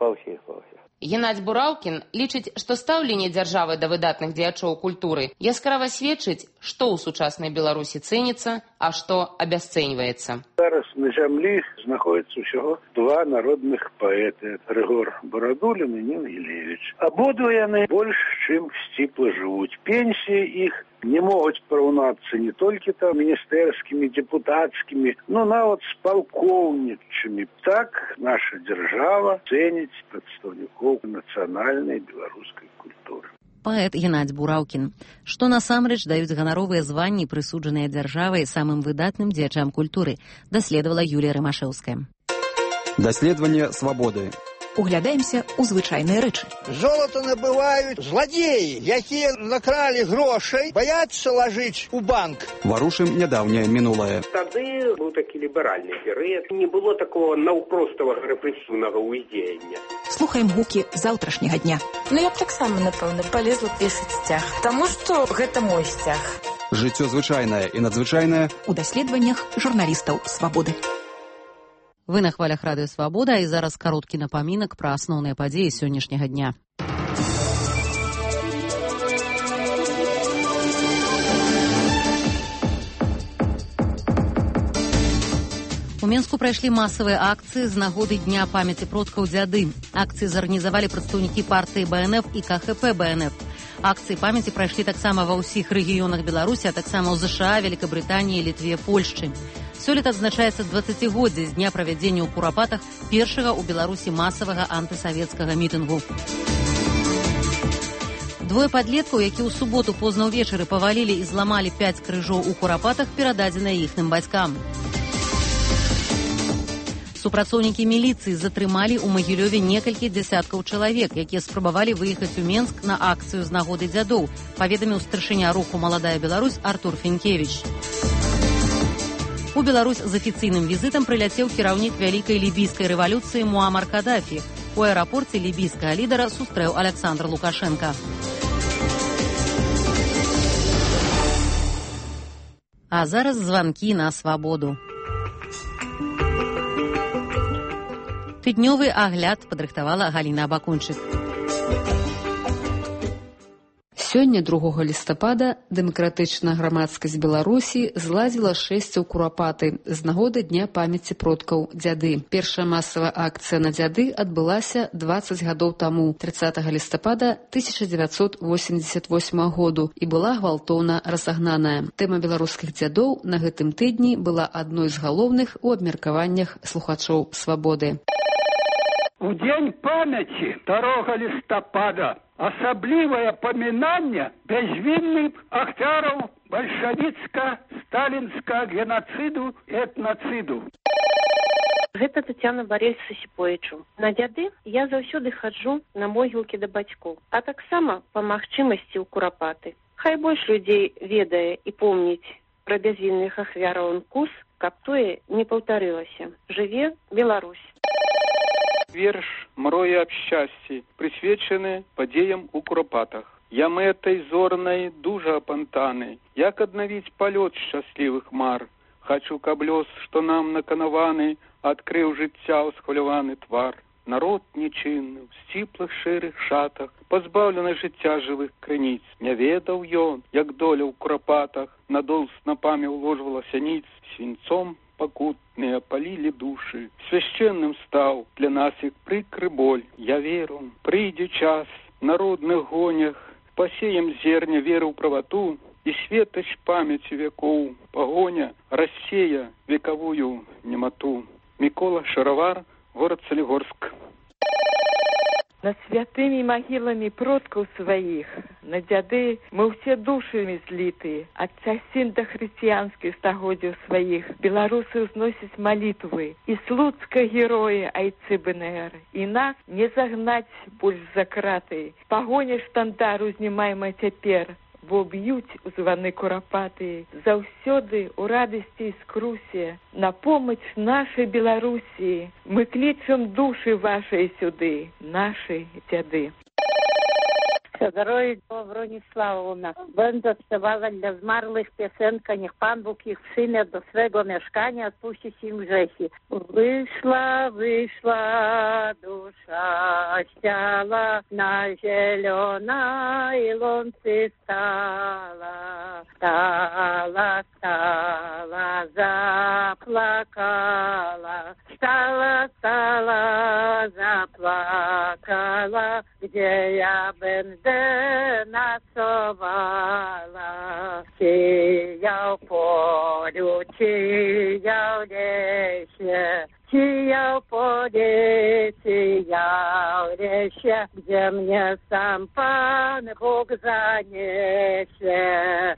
Геннадзь Бураўкін лічыць, што стаўленне дзяржавы да выдатных дзеячоў культуры яскрава сведчыць, што ў сучаснай Беларусі цэніцца, а што абясцэньваецца. Зараз на зямлі знаходзіцца ўсяго два народных паэты, Рыгор Барадулін і Ніна Ілевіч. Абодва яны больш чым сціпла жывуць. Пенсіі іх не могуць параўнацца не толькі там міністэрскімі, депутатскімі, но нават з палкоўнічымі. Так наша дзяржава цэніць прадстаўнікоў нацыянальнай беларускай культуры. Паэт Геннадзь Бураўкін. Што насамрэч даюць ганаровыя званні, прысуджаныя дзяржавай самым выдатным дзеячам культуры, даследавала Юлія Рымашэўская. Даследаванне свабоды. Углядаемся ў звычайныя рэчы. Золото набываюць зладзеі, якія накралі грошай, баяцца лажыць у банк. Варушым нядаўняе мінулае. Тады быў такі ліберальны перыяд. Не было такого наўпроставага рэпрэсіўнага ўздзеяння. Слухаем гукі заўтрашняга дня. Я б таксама, напэўна, палезла пісаць сцяг, таму што гэта мой сцяг. Жыццё звычайнае і надзвычайнае у даследаваннях журналістаў свабоды. Вы на хвалях радыё «Свабода», і зараз кароткі напамінак пра асноўныя падзеі сённяшняга дня. У Менску прайшлі масавыя акцыі з нагоды Дня памяці продкаў дзяды. Акцыі зарганізавалі прадстаўнікі партыі БНФ і КХП БНФ. Акцыі памяці прайшлі таксама ва ўсіх рэгіёнах Беларусі, а таксама ў ЗША, Великабрытаніі, Літве, Польшчы. Сёлета адзначаецца 20-годдзе з дня правядзення ў Курапатах першага ў Беларусі масавага антысавецкага мітынгу. Двое падлеткаў, які ў суботу позна ўвечары павалілі і зламалі 5 крыжоў у Курапатах, перададзеныя іхным бацькам. Супрацоўнікі міліцыі затрымалі ў Магілёве некалькі дзясяткаў чалавек, якія спрабавалі выехаць у Менск на акцыю з нагоды дзядоў, паведаміў старшыня руху «Маладая Беларусь» Артур Фінкевіч. У Беларусь з афіцыйным візітам прыляцеў кіраўнік вялікай лібійскай рэвалюцыі Муамар Кадафі. У аэрапорце лібійскага лідара сустрэў Аляксандр Лукашенка. А зараз званкі на свабоду. Тыднёвы агляд падрыхтавала Галіна Абакунчык. Сёння, 2 лістапада, дэмакратычная грамадскасць Беларусі зладзіла шэсце ў Курапаты з нагоды Дня памяці продкаў дзяды. Першая масавая акцыя на дзяды адбылася 20 гадоў таму, 30 лістапада 1988 году, і была гвалтоўна разагнаная. Тэма беларускіх дзядоў на гэтым тыдні была адной з галоўных у абмеркаваннях слухачоў свабоды. У дзень памяці 2 лістапада асаблівае памінанне бязвінных ахвяраў бальшавіцка-сталінскага генацыду і этнацыду. Гэта Тацяна Барельса Сіпоічу. На дзяды я заўсёды хаджу на могілкі да бацькоў, а таксама па магчымасці ў Курапаты. Хай больш людзей ведае і помніць пра бязвінных ахвяраў НКУС, каб тое не паўтарылася. Жыве Беларусь. Верш «Мроя об счастье» присвечены падзеям у Курапатах. Я мэтай зорнай дужа апантаны, як аднавіць палёт шчаслівых мар. Хачу, каб лёс, што нам наканаваны, адкрыў жыцця ўсхваляваны твар. Народ нечинны, в сціплых шэрых шатах, пазбаўлены жыцця жывых крыніц. Не ведаў ён, як доля ў курапатах, надол снапамі ўложвалася ніц, свінцом пакутныя палілі душы. Свяшчэнным стаў для нас як прыкры боль. Я веру, прыйдзе час, народных гонях, пасеем зерня веры ў правату, и светоч памяти веков, погоня рассея вековую немоту. Микола Шаровар, город Солигорск. Над святыми могилами продков своих, на дзяды мы все душами злитые, от часин до христианских стагодів своих, белорусы узносят молитвы, и слуцка герои айцы БНР, и нас не загнать больше за краты. Погоня штандар узнімаема цяпер, бо б'ють у званы курапаты, заўсёды у радасці і скрусе. На помощь нашей Беларусі мы клічам души вашей сюды, наши дзяды. Здоров'я Броніславовна. Będę śpiewała dla zmarłych piosenkę, niech Pan Bóg ich przyjmie do swego mieszkania, odpuści im grzechy. Wyszła dusza z ciała, na zielonej łące stała, zaplakała, zaplakała, gdzie ja będę nocowała. Sijał polu, sijał lesie, sijał pole, sijał lesie, gdzie mnie sam Pan Bóg zaniesie.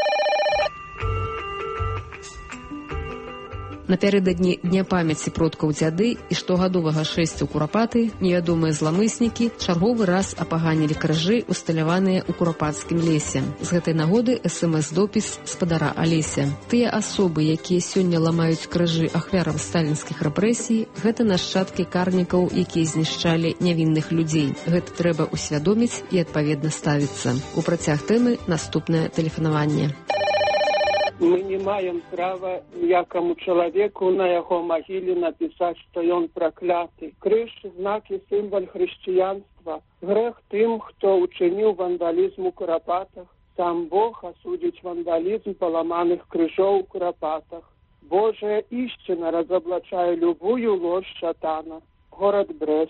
Напярэдадні Дня памяці продкаў дзяды і штогадовага шэсця ў курапаты невядомыя зламыснікі чарговы раз апаганілі крыжы, усталяваныя ў курапацкім лесе. З гэтай нагоды СМС-допіс спадара Алеся. Тыя асобы, якія сёння ламаюць крыжы ахвярам сталінскіх рэпрэсій, гэта нашчадкі карнікаў, якія знішчалі нявінных людзей. Гэта трэба усвядоміць і адпаведна ставіцца. У працяг тэмы наступнае тэлефанаванне. Мы не маем права ніякому чалавеку на яго магіле напісаць, што ён пракляты. Крыж – знак і сімвал хрысціянства. Грэх тым, хто учыніў вандалізм у курапатах. Сам Бог асудзіць вандалізм паламаных крыжоў у курапатах. Божая ісціна разаблачае любую ложь шатана. Город Брест.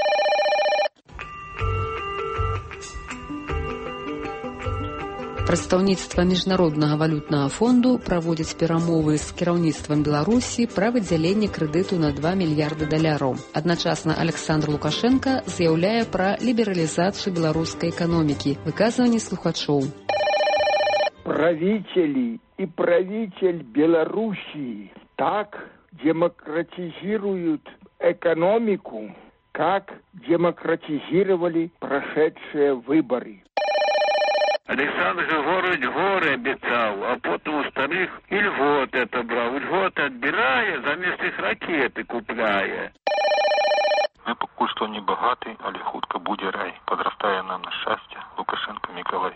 Прадстаўніцтва Міжнароднага валютнага фонду праводзіць перамовы з кіраўніцтвам Беларусі пра выдзяленне крэдыту на $2 мільярды. Адначасна Александр Лукашенко заяўляе пра лібералізацыю беларускай эканомікі. Выказванні слухачоў. Правители и правитель Белоруссии так демократизируют экономику, как демократизировали прошедшие выборы. Александр Григорович горы обещал, а потом у старых и льготы отобрал. Льготы отбирая, заместо их ракеты купляя. Мы пока что не богаты, але хутка будет рай. Подрастая нам на счастье. Лукашенко Миколай.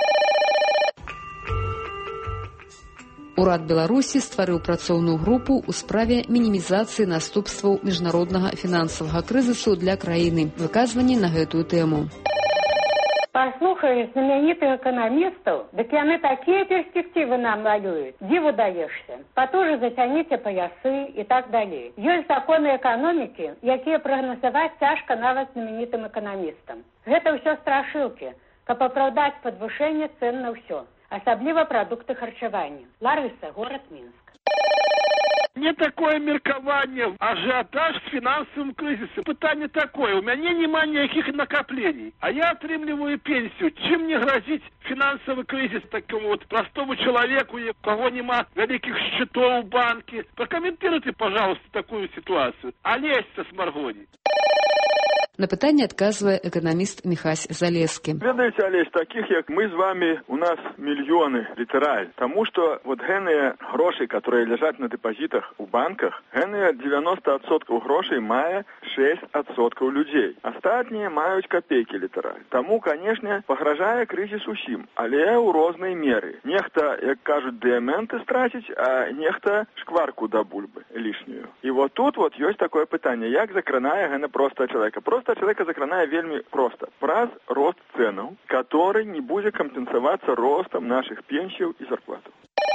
Урад Беларусі стварыў працоўную групу ў справе мінімізацыі наступстваў міжнароднага фінансавага крызісу для краіны. Выказванні на гэтую тэму. Послухаешь знаменитых экономистов, так яны такие перспективы нам малюют. Диву даешься. Потуже затяните поясы и так далее. Есть законы экономики, якія прогнозовать тяжко нават знаменитым экономистам. Это все страшилки, каб оправдать подвышение цен на все. Особливо продукты харчевания. Лариса, город Минск. Не такое меркование, ажиотаж с финансовым кризисом. Питание такое, у меня нема никаких накоплений, а я отрымливаю пенсию. Чем мне грозит финансовый кризис такому вот простому человеку, у кого нема великих счетов в банке? Прокомментируйте, пожалуйста, такую ситуацию. Олеся с Маргони. На пытанне адказвае эканаміст Міхась Залескі. Ведаеце, Алесь, таких як мы з вами, у нас мільёны, літараль. Таму што вот гэныя грошы, которые ляжаць на дэпазітах у банках, гэныя 90% грошай мае 6% людзей. Астатнія маюць капейкі, літараль. Таму, канешне, пагражае крызіс усім, але ў рознай меры. Нехта, як кажуць, дыяменты страціць, а нехта шкварку да бульбы лішнюю. І вот тут вот ёсць такое пытанне, як закранае гэна простага чалавека. Простага чалавека закранае вельмі проста. Праз рост цэнаў, который не будзе кампенсавацца ростам нашых пенсіяў і зарплатаў.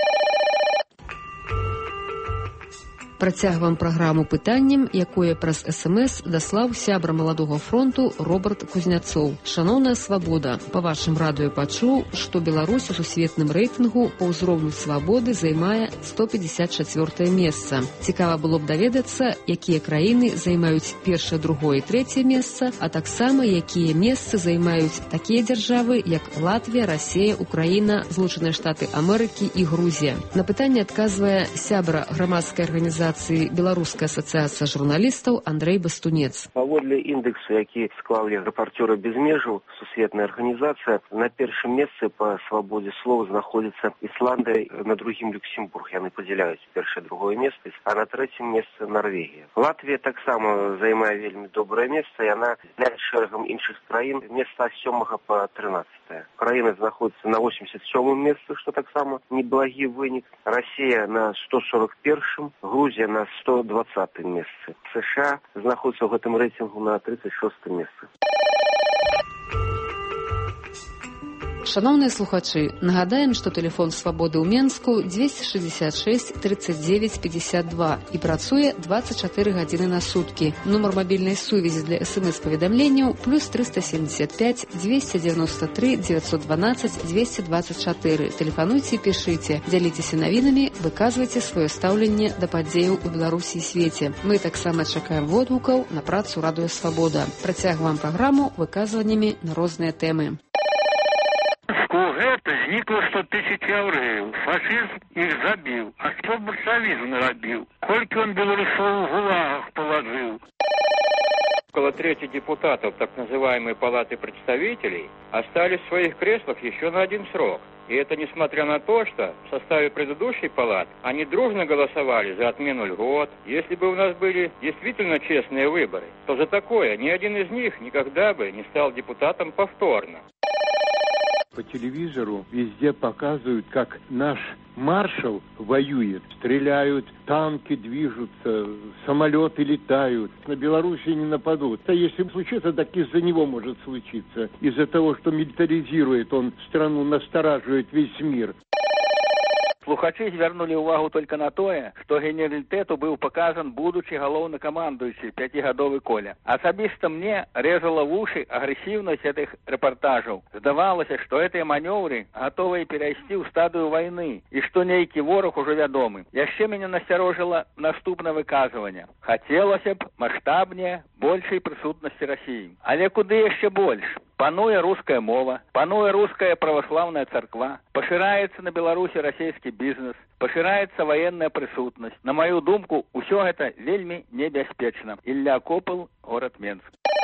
Працягвам праграму пытаннем, якое праз СМС даслаў сябра Маладога фронту Роберт Кузняцоў. Шаноўная свабода, па вашым радыё пачуў, што Беларусь у сусветным рэйтынгу па ўзроўню свабоды займае 154 месца. Цікава было б даведацца, якія краіны займаюць першае, другое і трэцяе месца, а таксама якія месцы займаюць такія дзяржавы, як Латвія, Расія, Украіна, Злучаныя Штаты Амерыкі і Грузія. На пытанне адказвае сябра грамадскай арганізацыі Беларуская асацыяцыя журналістаў Андрэй Бастунец. Паводле індексу, які склалі рэпарцёры без межаў, сусветная арганізацыя, на першым месцы па свабодзе слова знаходзіцца Ісландыя, на другім Люксембург. Яны падзяляюць першае, другое месца, а на трэцім месцы Нарвегія. Латвія таксама займае вельмі добрае месца, яна з шэрагам іншых краін месца 7 па 13. Краіна знаходзіцца на 87 месцы, што таксама неблагі вынік. Расія на 141, Грузія на 120 месцы. США знаходзіцца ў гэтым рэйтынгу на 36 месцы. Шановныя слухачы, нагадаем, што тэлефон свабоды ў Менску 266 39 52 і працуе 24 гадзіны на суткі. Нумар мабільнай сувязі для СМС-паведамленняў плюс 375 293 912 224. Тэлефануйце і пішыце, дзяліцеся навінамі, выказвайце сваё стаўленне да падзеяў у Беларусі і свеце. Мы таксама чакаем водгукаў на працу Радыё Свабода. Працягваем праграму выказваннямі на розныя тэмы. У гэта знікла 100 000 яўрэяў. Фашызм іх забіў. А што бальшавізм нарабіў? Колькі он беларусоў у гулагах палажыў? Около трети депутатов так называемой Палаты представителей остались в своих креслах еще на один срок. И это несмотря на то, что в составе предыдущей палаты они дружно голосовали за отмену льгот. Если бы у нас были действительно честные выборы, то за такое ни один из них никогда бы не стал депутатом повторно. По телевизору везде показывают, как наш маршал воюет. Стреляют, танки движутся, самолеты летают. На Белоруссию не нападут. А если случится, так из-за него может случиться. Из-за того, что милитаризирует он страну, настораживает весь мир. Слухачы звярнулі ўвагу только на тое, што генералітэту быў паказан будучы галоўнакамандуючы 5гадовы Коля. Асабіста мне рэзала вушы агрэсіўнасць гэтых рэпартажаў. Здавалася, што гэтыя манёўры гатовыя перайсці ў стадыю вайны і што нейкі вораг ужо вядомы. Яшчэ мяне насцярожыла наступнае выказванне. Хацелася б маштабнее, большай прысутнасці Расіі. Але куды яшчэ больш? Пануе руская мова, пануе руская праваслаўная царква, пашыраецца на Беларусі расійскі бізнес, пашыраецца ваенная прысутнасць. На маю думку, усё гэта вельмі небяспечна. Ілля Копыл, горад Менск.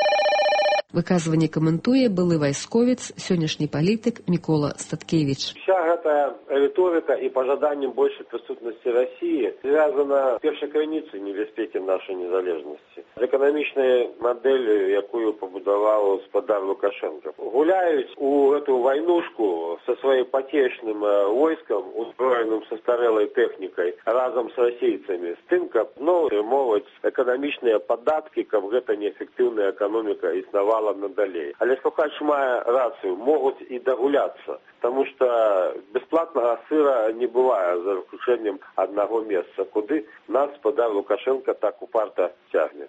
Выказванне каментуе былы вайсковец, сённяшні палітык Мікола Статкевіч. Вся гэтая риторика и пожадание большей присутности России связана в першай крайніцы небяспекі нашей незалежности. З эканамічнай мадэллю, якую пабудаваў гаспадар Лукашенко. Гуляюць у эту войнушку со своим потечным войском, узброенным состарелой техникой, разом с российцами, с тем, каб моваць эканамічныя падаткі, каб гэта неэфектыўная эканомика існавала надалей. Але слухач мае рацыю, могуць і дагуляцца, потому что бесплатного сыра не бывае, за выключением одного месца, куды нас гаспадар Лукашенко так упарта цягне.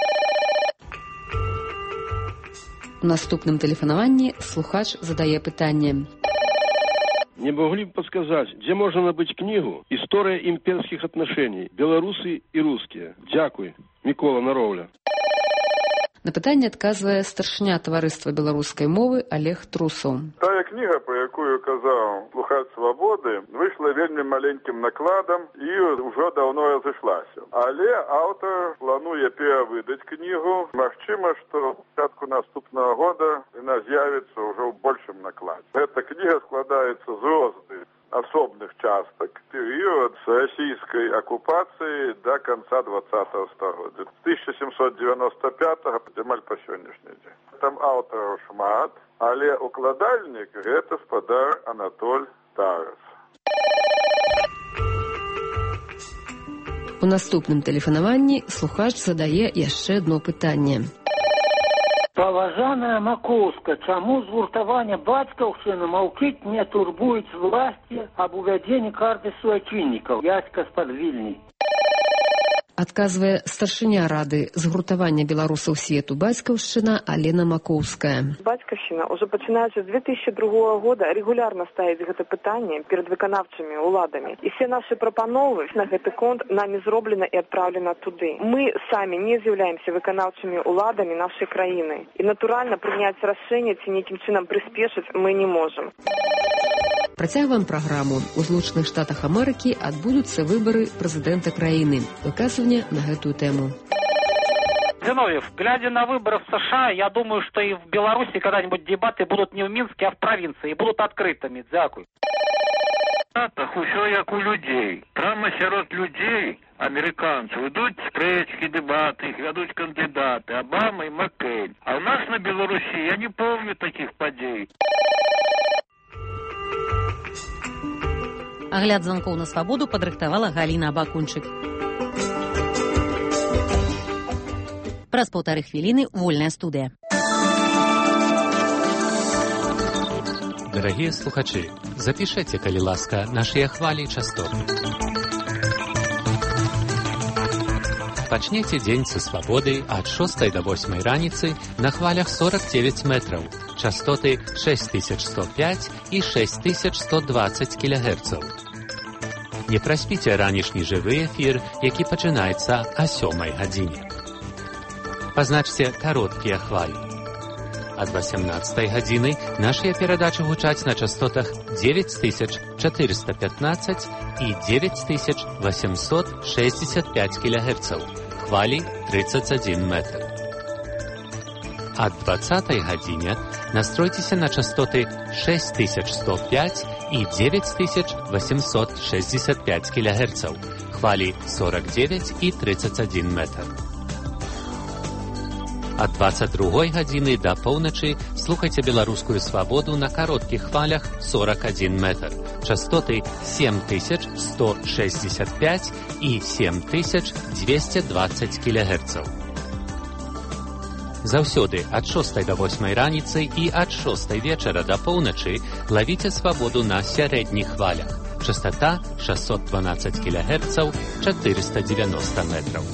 У наступным тэлефанаванні слухач задае пытанне. Не могли бы подсказать, где можно набыть книгу «История имперских отношений. Белорусы и русские». Дякую. Микола Наровля. На пытанне адказвае старшыня таварыства беларускай мовы Олег Трусаў. Так як кніга, про якую казаў слухач «Свабоды», выйшла вельмі маленькім накладам і ўжо даўно разышлася. Але аўтар плануе перавыдаць кнігу. Магчыма, што ў пачатку наступнага года яна з'явіцца ўжо ў большым накладзе. Гэта кніга складаецца з розных асобных частак. Перыяд з расійскай акупацыі да канца 20-го стагоддзя. З 1795-го амаль па сённяшні дзень. Там аўтараў шмат, але укладальнік гэта спадар Анатоль Тарас. У наступным тэлефанаванні слухач задае яшчэ адно пытанне. Паважаная Макоўска, чаму згуртаванне бацькаўшчыны маўчыць, не турбуюць власці аб увядзенні карты суайчыннікаў? Яцька з-пад Вільні. Адказвае старшыня рады згуртавання беларусаў свету бацькаўшчына Алена Макоўская. Бацькаўшчына ўжо пачынаючы з 2002 года рэгулярна ставіць гэта пытанне перад выканаўчымі ўладамі. І все нашы прапановы на гэты конт намі зроблена і адпраўлена туды. Мы самі не з'яўляемся выканаўчымі ўладамі нашай краіны. І натуральна прыняць рашэнне ці нейкім чынам прыспешыць мы не можам. Працягваем праграму. У Злучаных Штатах Амерыкі адбудуцца выбары прэзідэнта краіны. Выказванне на гэтую тэму. Зиновьев, глядя на выборы в США, я думаю, что и в Беларуси когда-нибудь дебаты будут не в Минске, а в провинции, и будут открытыми. Дякую. Так усё як у людей. Прямо сярод людей, американцев, идут спрэчки, дебаты, их ведут кандидаты, Обама и Маккейн. А у нас на Беларуси я не помню таких подей. Агляд званкоў на свабоду падрыхтавала Галіна Абакунчык. Праз 1,5 хвіліны вольная студыя. Дарагія слухачы, запішайце, калі ласка, нашыя хвалі і частоты. Пачнеце дзень са свабоды ад 6 до 8 раніцы на хвалях 49 метраў, частоты 6105 і 6120 кГц. Не праспіце ранішні жывы эфір, які пачынаецца о 7 гадзіне. Пазначце кароткія хвалі. Ад 18 гадзіны нашыя перадачы гучаць на частотах 9415 і 9865 кГц, хвалі 31 метр. Ад 20 гадзіне настройцеся на частоты 6105 і 9865 кГц, хвалі 49 і 31 метр. Ад 22 гадзіны да поўначы слухайце беларускую свабоду на кароткіх хвалях 41 метр, частоты 7165 і 7220 кГц. Заўсёды ад 6 до 8 раніцы і ад 6 вечара да поўначы лавіце свабоду на сярэдніх хвалях. Частота 612 кГц, 490 метраў.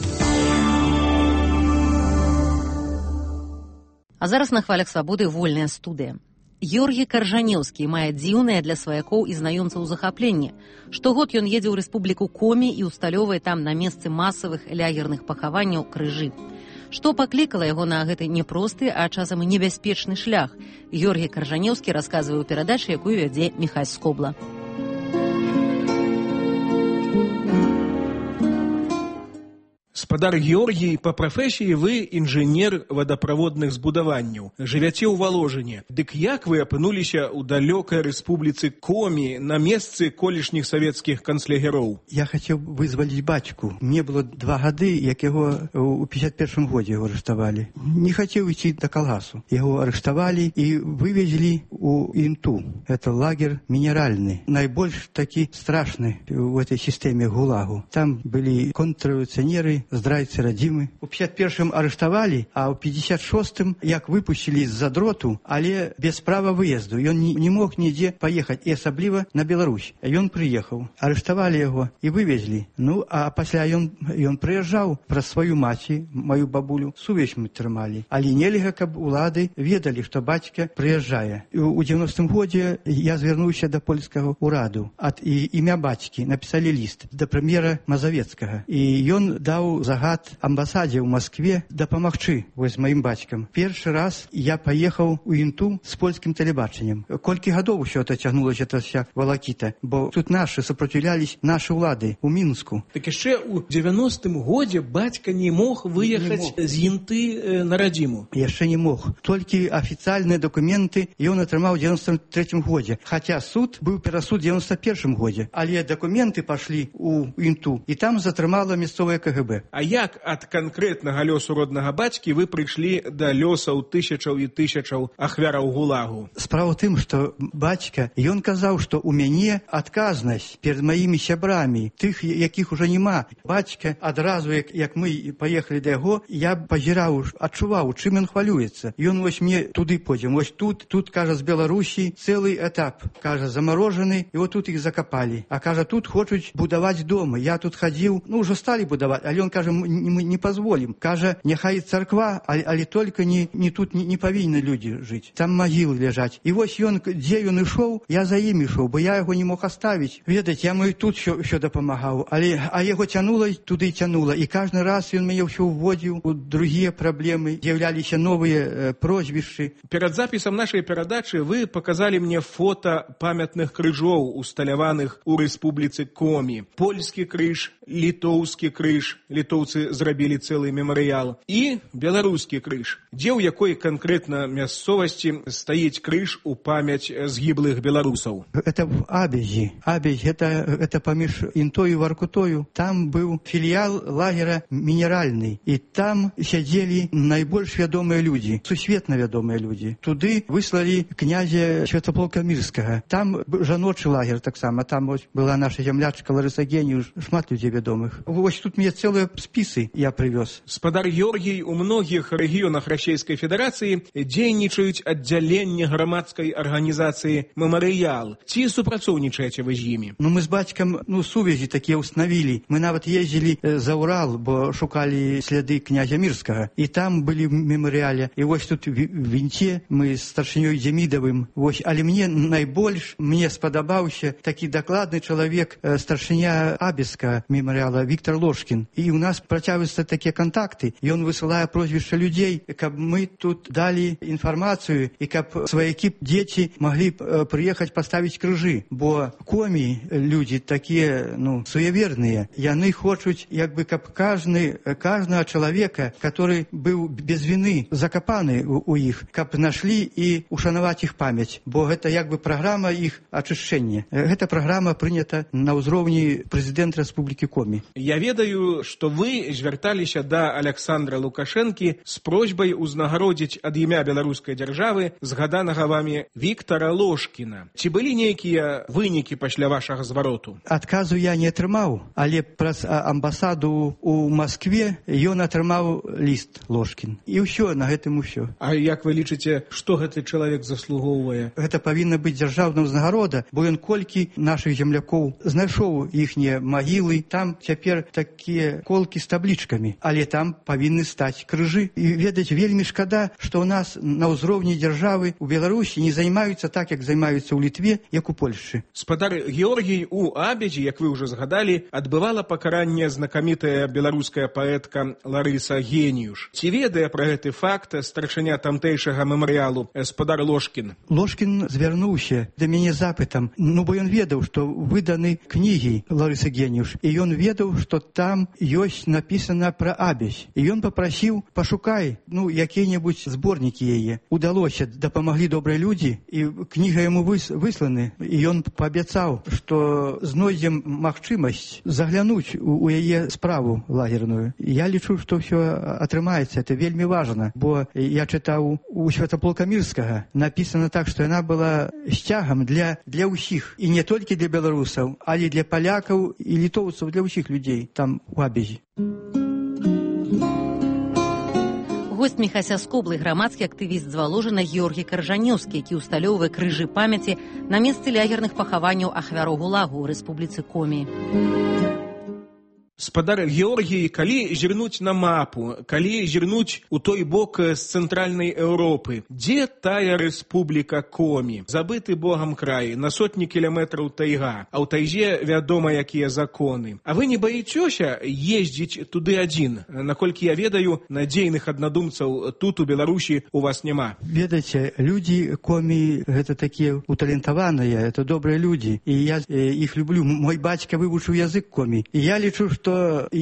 А зараз на хвалях свабоды вольная студыя. Георгій Каржанеўскі мае дзіўнае для сваякоў і знаёмцаў захапленне. Штогод ён едзе ў рэспубліку Комі і усталёўвае там на месцы масавых лагерных пахаванняў крыжы. Што паклікала яго на гэты непросты, а часам і небяспечны шлях? Георгій Каржанеўскі расказвае ў перадачы, якую вядзе Міхась Скобла. Спадар Георгій, па прафесіі вы інжынер вадаправодных збудаванняў. Жывяце ў Валожыне. Дык як вы апынуліся ў далёкай рэспубліцы Комі на месцы колішніх савецкіх канцлягероў? Я хацеў вызваліць бацьку. Мне было 2 гады, як яго ў 51 годзе яго арыштавалі. Не хацеў ісці да калгасу. Яго арыштавалі і вывезлі ў Інту. Это лагер мінеральны. Найбольш такі страшны ў этой сістэме ГУЛАГу. Там былі контррэвалюцыянеры, здрайцы радзімы. У 51-м арыштавалі, а ў 56-м як выпусцілі з-за дроту, але без права выезду. Ён не мог нідзе паехаць, і асабліва на Беларусь. Ён прыехаў. Арыштавалі яго і вывезлі. Ну, а пасля ён прыязджаў праз сваю маці, маю бабулю. Сувязь мы трымалі. Але нельга, каб улады ведалі, што бацька прыязджае. У 90-м годзе я звярнуўся да польскага ўраду. Ад імя бацькі напісалі ліст да прэм'ера Мазавецкага. І ён даў загад амбасадзе ў Маскве дапамагчы вось з маім бацькам. Першы раз я паехаў у Інту з польскім тэлебачаннем. Колькі гадоў усё это цягнулася, эта вся валакіта, бо тут нашы супраціўлялись нашы ўлады у Мінску. Так яшчэ ў 90-м годзе бацька не мог выехаць з Інты на радзіму. Яшчэ не мог. Толькі афіцыйныя дакументы ён атрымаў у 93-м годзе. Хаця суд быў перасуд у 91-м годзе. Але дакументы пашлі ў Інту, і там затрымала мясцовае КГБ. А як ад канкрэтнага лёсу роднага бацькі вы прыйшлі да лёсаў тысячаў і тысячаў ахвяраў ГУЛАГу? Справа ў тым, што бацька, ён казаў, што ў мяне адказнасць перад маімі сябрамі, тых, якіх ужо няма. Бацька адразу, як мы паехалі да яго, я пазіраў, адчуваў, чым ён хвалюецца. Ён вось мне туды пойдзем. Вось тут, кажа, з Беларусі цэлы этап, кажа, замарожаны, і вот тут іх закапалі. А кажа, тут хочуць будаваць дома. Я тут хадзіў, ўжо сталі будаваць, але ён кажа, мы не пазволім. Кажа, няхай царква, але толькі не тут не павінны людзі жыць. Там магілы ляжаць. І вось ён, дзе ён ішоў, я за ім ішоў, бо я яго не мог оставіць. Ведаць, я му і тут ўсё дапамагаў, а яго цянула, туды цянула. І кожны раз ён мяне ўсё ўводзіў у другія праблемы, з'яўляліся новыя прозвішчы. Перад запісам нашай перадачы вы паказалі мне фота памятных крыжоў, усталяваных у рэспубліцы Комі. Польскі крыж, літоўскі крыж, літоўцы зрабілі цэлы мемарыял, і беларускі крыж. Дзе ў якой канкрэтна мясцовасці стаіць крыж у памяць згіблых беларусаў? Это в Абязі. Абязь, это паміж Інтою і Варкутою. Там быў філіял лагера мінеральны, і там сядзелі найбольш вядомыя людзі, сусветна вядомыя людзі. Туды выслалі князя Святаполка Мірскага. Там жаночы лагер таксама, там вось была наша зямлячка Ларыса Геніюш, шмат людзей вядомых. Вось тут мне цэлыя спісы я прывёз. Спадар Георгій, у многіх рэгіёнах Расійскай Федэрацыі дзейнічаюць аддзяленні грамадскай арганізацыі «Мемарыял». Ці супрацоўнічаеце вы з імі? Мы з бацькам сувязі такія ўстанавілі. Мы нават ездзілі за Урал, бо шукалі сляды князя Мірскага. І там былі в мемарыяле. І вось тут в Інце мы з старшынёй Дземідавым. Але мне найбольш спадабаўся такі дакладны чалавек, старшыня Абеска мемарыяла Віктор Ложкін. І ў нас працягваюцца такія кантакты. Ён высылае прозвішча людзей, каб мы тут далі інфармацыю і каб сваякі дзеці маглі прыехаць паставіць крыжы. Бо Комі людзі такія, суеверныя. Яны хочуць, каб каждого чалавека, который быў без вины закапаны у іх, каб нашлі і ушанаваць іх памяць. Бо гэта праграма іх ачышчэння. Гэта праграма прынята на ўзроўні прэзідэнта Рэспублікі Комі. Я ведаю, што вы звярталіся да Аляксандра Лукашэнкі з просьбай узнагародзіць ад імя беларускай дзяржавы згаданага вамі Віктара Ложкіна. Ці былі нейкія вынікі пасля вашага звароту? Адказу я не атрымаў, але праз амбасаду у Маскве ён атрымаў ліст Ложкін. І ўсё, на гэтым усё. А як вы лічыце, што гэты чалавек заслугоўвае? Гэта павінна быць дзяржаўная ўзнагарода, бо ён колькі нашых землякоў знайшоў іхнія магілы, там цяпер такія колкі з таблічкамі, але там павінны стаць крыжы. І ведаць, вельмі шкада, што ў нас на ўзроўні дзяржавы у Беларусі не займаюцца так, як займаюцца ў Літве, як у Польшчы. Спадар Георгій, у Абязі, як вы ўжо згадалі, адбывала пакаранне знакамітая беларуская паэтка Ларыса Геніюш. Ці ведае пра гэты факт старшыня тамтэйшага мемарыялу спадар Ложкін? Ложкін звярнуўся да мяне запытам, бо ён ведаў, што выданы кнігі Ларысы Геніюш, і ён ведаў, што там ёсць напісана пра Абязь. І ён папрасіў, пашукай, якія-небудзь зборнікі яе. Удалося, дапамаглі добрыя людзі, і кніга яму высланы, і ён паабяцаў, што знойдзем магчымасць заглянуць у яе справу лагерную. Я лічу, што ўсё атрымаецца, это вельмі важна, бо я чытаў у Святаполка Мірскага, напісана так, што яна была сцягам для ўсіх, і не толькі для беларусаў, але для палякаў і літоўцаў, для ўсіх людзей там у Абязі. Гость Міхася Скоблы, грамадскі актывіст з Валожына Георгій Каржанёўскі, які ўсталёўвае крыжы памяці на месцы лягерных пахаванняў ахвяраў ГУЛАГу ў Рэспубліцы Комі. Спадар Георгій, калі зірнуць на мапу, калі зірнуць у той бок з цэнтральнай Еўропы, дзе тая рэспубліка Комі? Забыты Богам край, на сотні кіламетраў тайга, а ў тайзе вядома, якія законы. А вы не баіцёся ездзіць туды адзін? Наколькі я ведаю, надзейных аднадумцаў тут у Беларусі у вас няма. Ведаеце, людзі Комі гэта такія уталентаваныя, это добрыя людзі, і я іх люблю. Мой бацька вывучыў язык Комі, і я лічу, што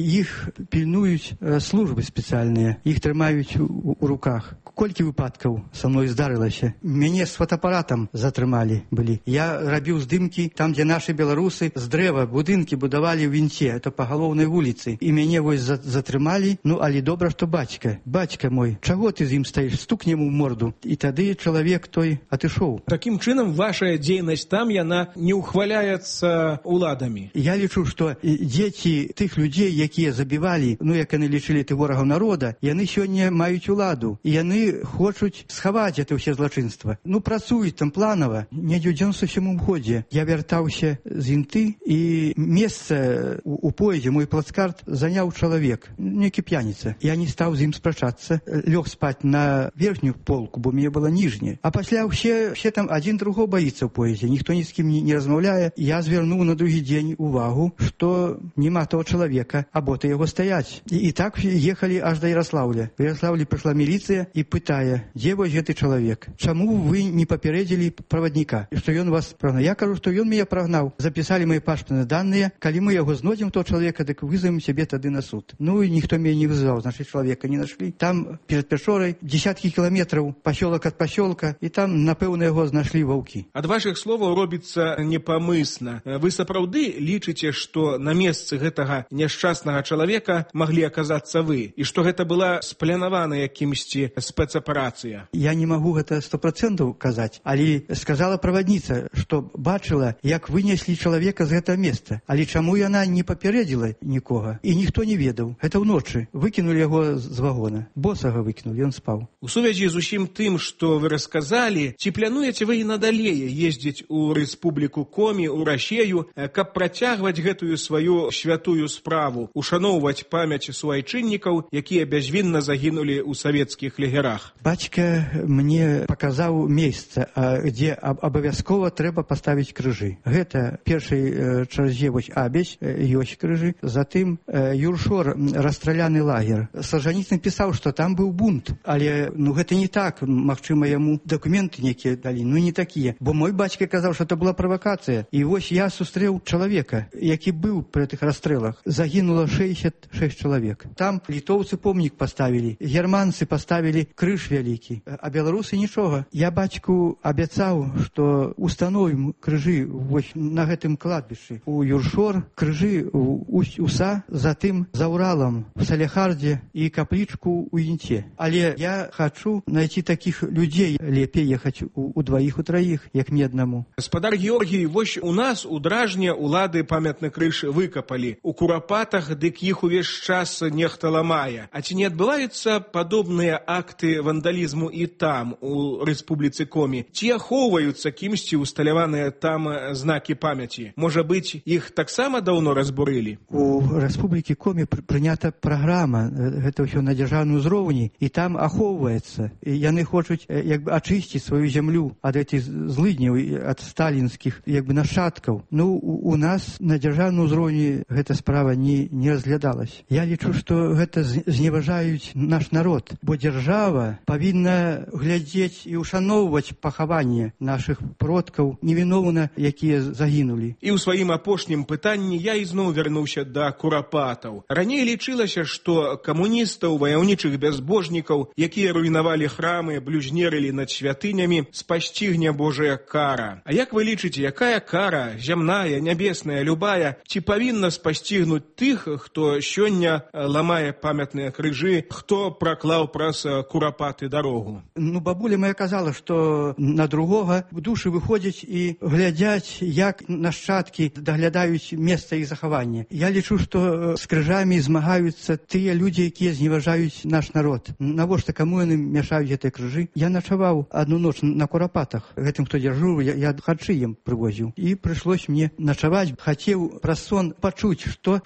іх пільнуюць службы спецыяльныя, іх трымаюць у руках. Колькі выпадкаў са мной здарылася? Мяне з фотоапаратам затрымалі былі. Я рабіў здымкі там, дзе нашы беларусы з дрэва будынкі будавалі ў Вінце, это па галоўнай вуліцы. І мяне вось затрымалі, ну, але добра, што бацька мой, чаго ты з ім стаіш? Стукне яму ў морду. І тады чалавек той атышоў. Такім чынам, ваша дзейнасць там, яна не ўхваляецца уладамі. Я лічу, што дзеці тых людзей, якія забівалі, ну, як яны лічылі, ты ворагаў народа, яны сёння маюць уладу. І яны хочуць схаваць это ўсе злачынства. Ну, працуюць там планава. Недзе ў 97 годзе я вяртаўся з Інты, і месца у поездзе, мой плацкарт, заняў чалавек, некі п'яніца. Я не стаў з ім спрачацца, лёг спаць на верхнюю полку, бо мне была ніжняя. А пасля ўсе там адзін другого баіцца ў поездзе, ніхто ні з кім не размаўляе. Я звярнуў на другі дзень увагу, што няма того чалавека, а боты яго стаяць. І так ехалі аж да Ярослаўля. В Ярослаўлі прыйшла міліцыя і пытае, дзе вось гэты чалавек? Чаму вы не папярэдзілі правадніка, што ён вас прагнаў? Я кажу, што ён мяне прагнаў. Запісалі мои пашпартныя даныя. Калі мы яго знойдзем, то чалавека, дык вызовем сябе тады на суд. Ну і ніхто мяне не вызываў, значыць, чалавека не нашлі. Там перад Пячорай десяткі кіламетраў пасёлак ад пасёлка, і там, напэўна, яго знашлі ваўкі. Ад вашых словаў робіцца непамысна. Вы сапраўды лічыце, што на месцы гэтага няшчаснага чалавека маглі аказацца вы, і што гэта была спланаваная якімсьці спецаперацыя? Я не магу гэта 100% казаць, але сказала правадніца, што бачыла, як вынеслі чалавека з гэтага месца. Але чаму яна не папярэдзіла нікога? І ніхто не ведаў. Гэта ўночы. Выкінулі яго з вагона. Босага выкінулі, ён спаў. У сувязі з усім тым, што вы расказалі, ці плануеце вы і надалей ездзіць у рэспубліку Комі, у Расею, каб працягваць гэтую сваю святую справу, ушаноўваць памяць суайчыннікаў, якія бязвінна загінулі ў савецкіх лагерах? Бацька мне паказаў месца, дзе абавязкова трэба паставіць крыжы. Гэта першай чарзе вось Абязь, ёсць крыжы, затым Юршор, расстраляны лагер. Салжаніцын пісаў, што там быў бунт, але ну гэта не так. Магчыма, яму дакументы некія далі, ну не такія. Бо мой бацька казаў, што это была правакацыя. І вось я сустрэў чалавека, які быў пры тых расстрэлах. Загінула 66 чалавек. Там літоўцы помнік паставілі, германцы паставілі крыж вялікі, а беларусы нічога. Я бацьку абяцаў, што установім крыжы вось на гэтым кладбішчы. У Юршор крыжы у Уса, затым за Уралам, в Салехардзе і каплічку ў Інце. Але я хачу найти такіх людзей, лепей ехаць у дваіх, у траіх, як мне аднаму. Гаспадар Георгій, вось у нас у Дражне улады памятны крыж выкапалі. У Курапатах дык іх увесь час нехта ламае. А ці не адбываюцца падобныя акты вандалізму і там, у Рэспубліцы Комі? Ці ахоўваюцца кімсьці усталяваныя там знакі памяці? Можа быць, іх таксама даўно разбурылі? У Рэспублікі Комі прынята праграма, гэта ўсё на дзяржаўным узроўні, і там ахоўваецца. Яны хочуць як бы ачысціць сваю зямлю ад этих злыдняў, ад сталінскіх як бы нашчадкаў. Ну, у нас на дзяржаўным узроўні гэта справа не разглядалась. Я лічу, што гэта зневажаюць наш народ, бо дзяржава павінна глядзець і ушаноўваць пахаванне нашых продкаў невіноўна, якія загінулі. І ў сваім апошнім пытанні я ізноў вярнуўся да Курапатаў. Раней лічылася, што камуністаў, ваяўнічых бязбожнікаў, якія руйнавалі храмы, блюзнерылі над святынямі, спасцігне Божая кара. А як вы лічыце, якая кара, зямная, нябесная, любая, ці павінна спасцігнуць тых, хто сёння ламае памятныя крыжы, хто праклаў праз Курапаты дарогу? Ну, бабуля моя казала, што на другога душы выходзяць і глядзяць, як нашчадкі даглядаюць месца іх захавання. Я лічу, што з крыжамі змагаюцца тыя людзі, якія зневажаюць наш народ. Навошта каму яны мяшаюць гэтыя крыжы? Я начаваў одну ноч на Курапатах. Гэтым, хто дзяржуў, я харчы ім прывозіў. І прыйшлось мне начаваць. Хацеў праз сон пачуць, што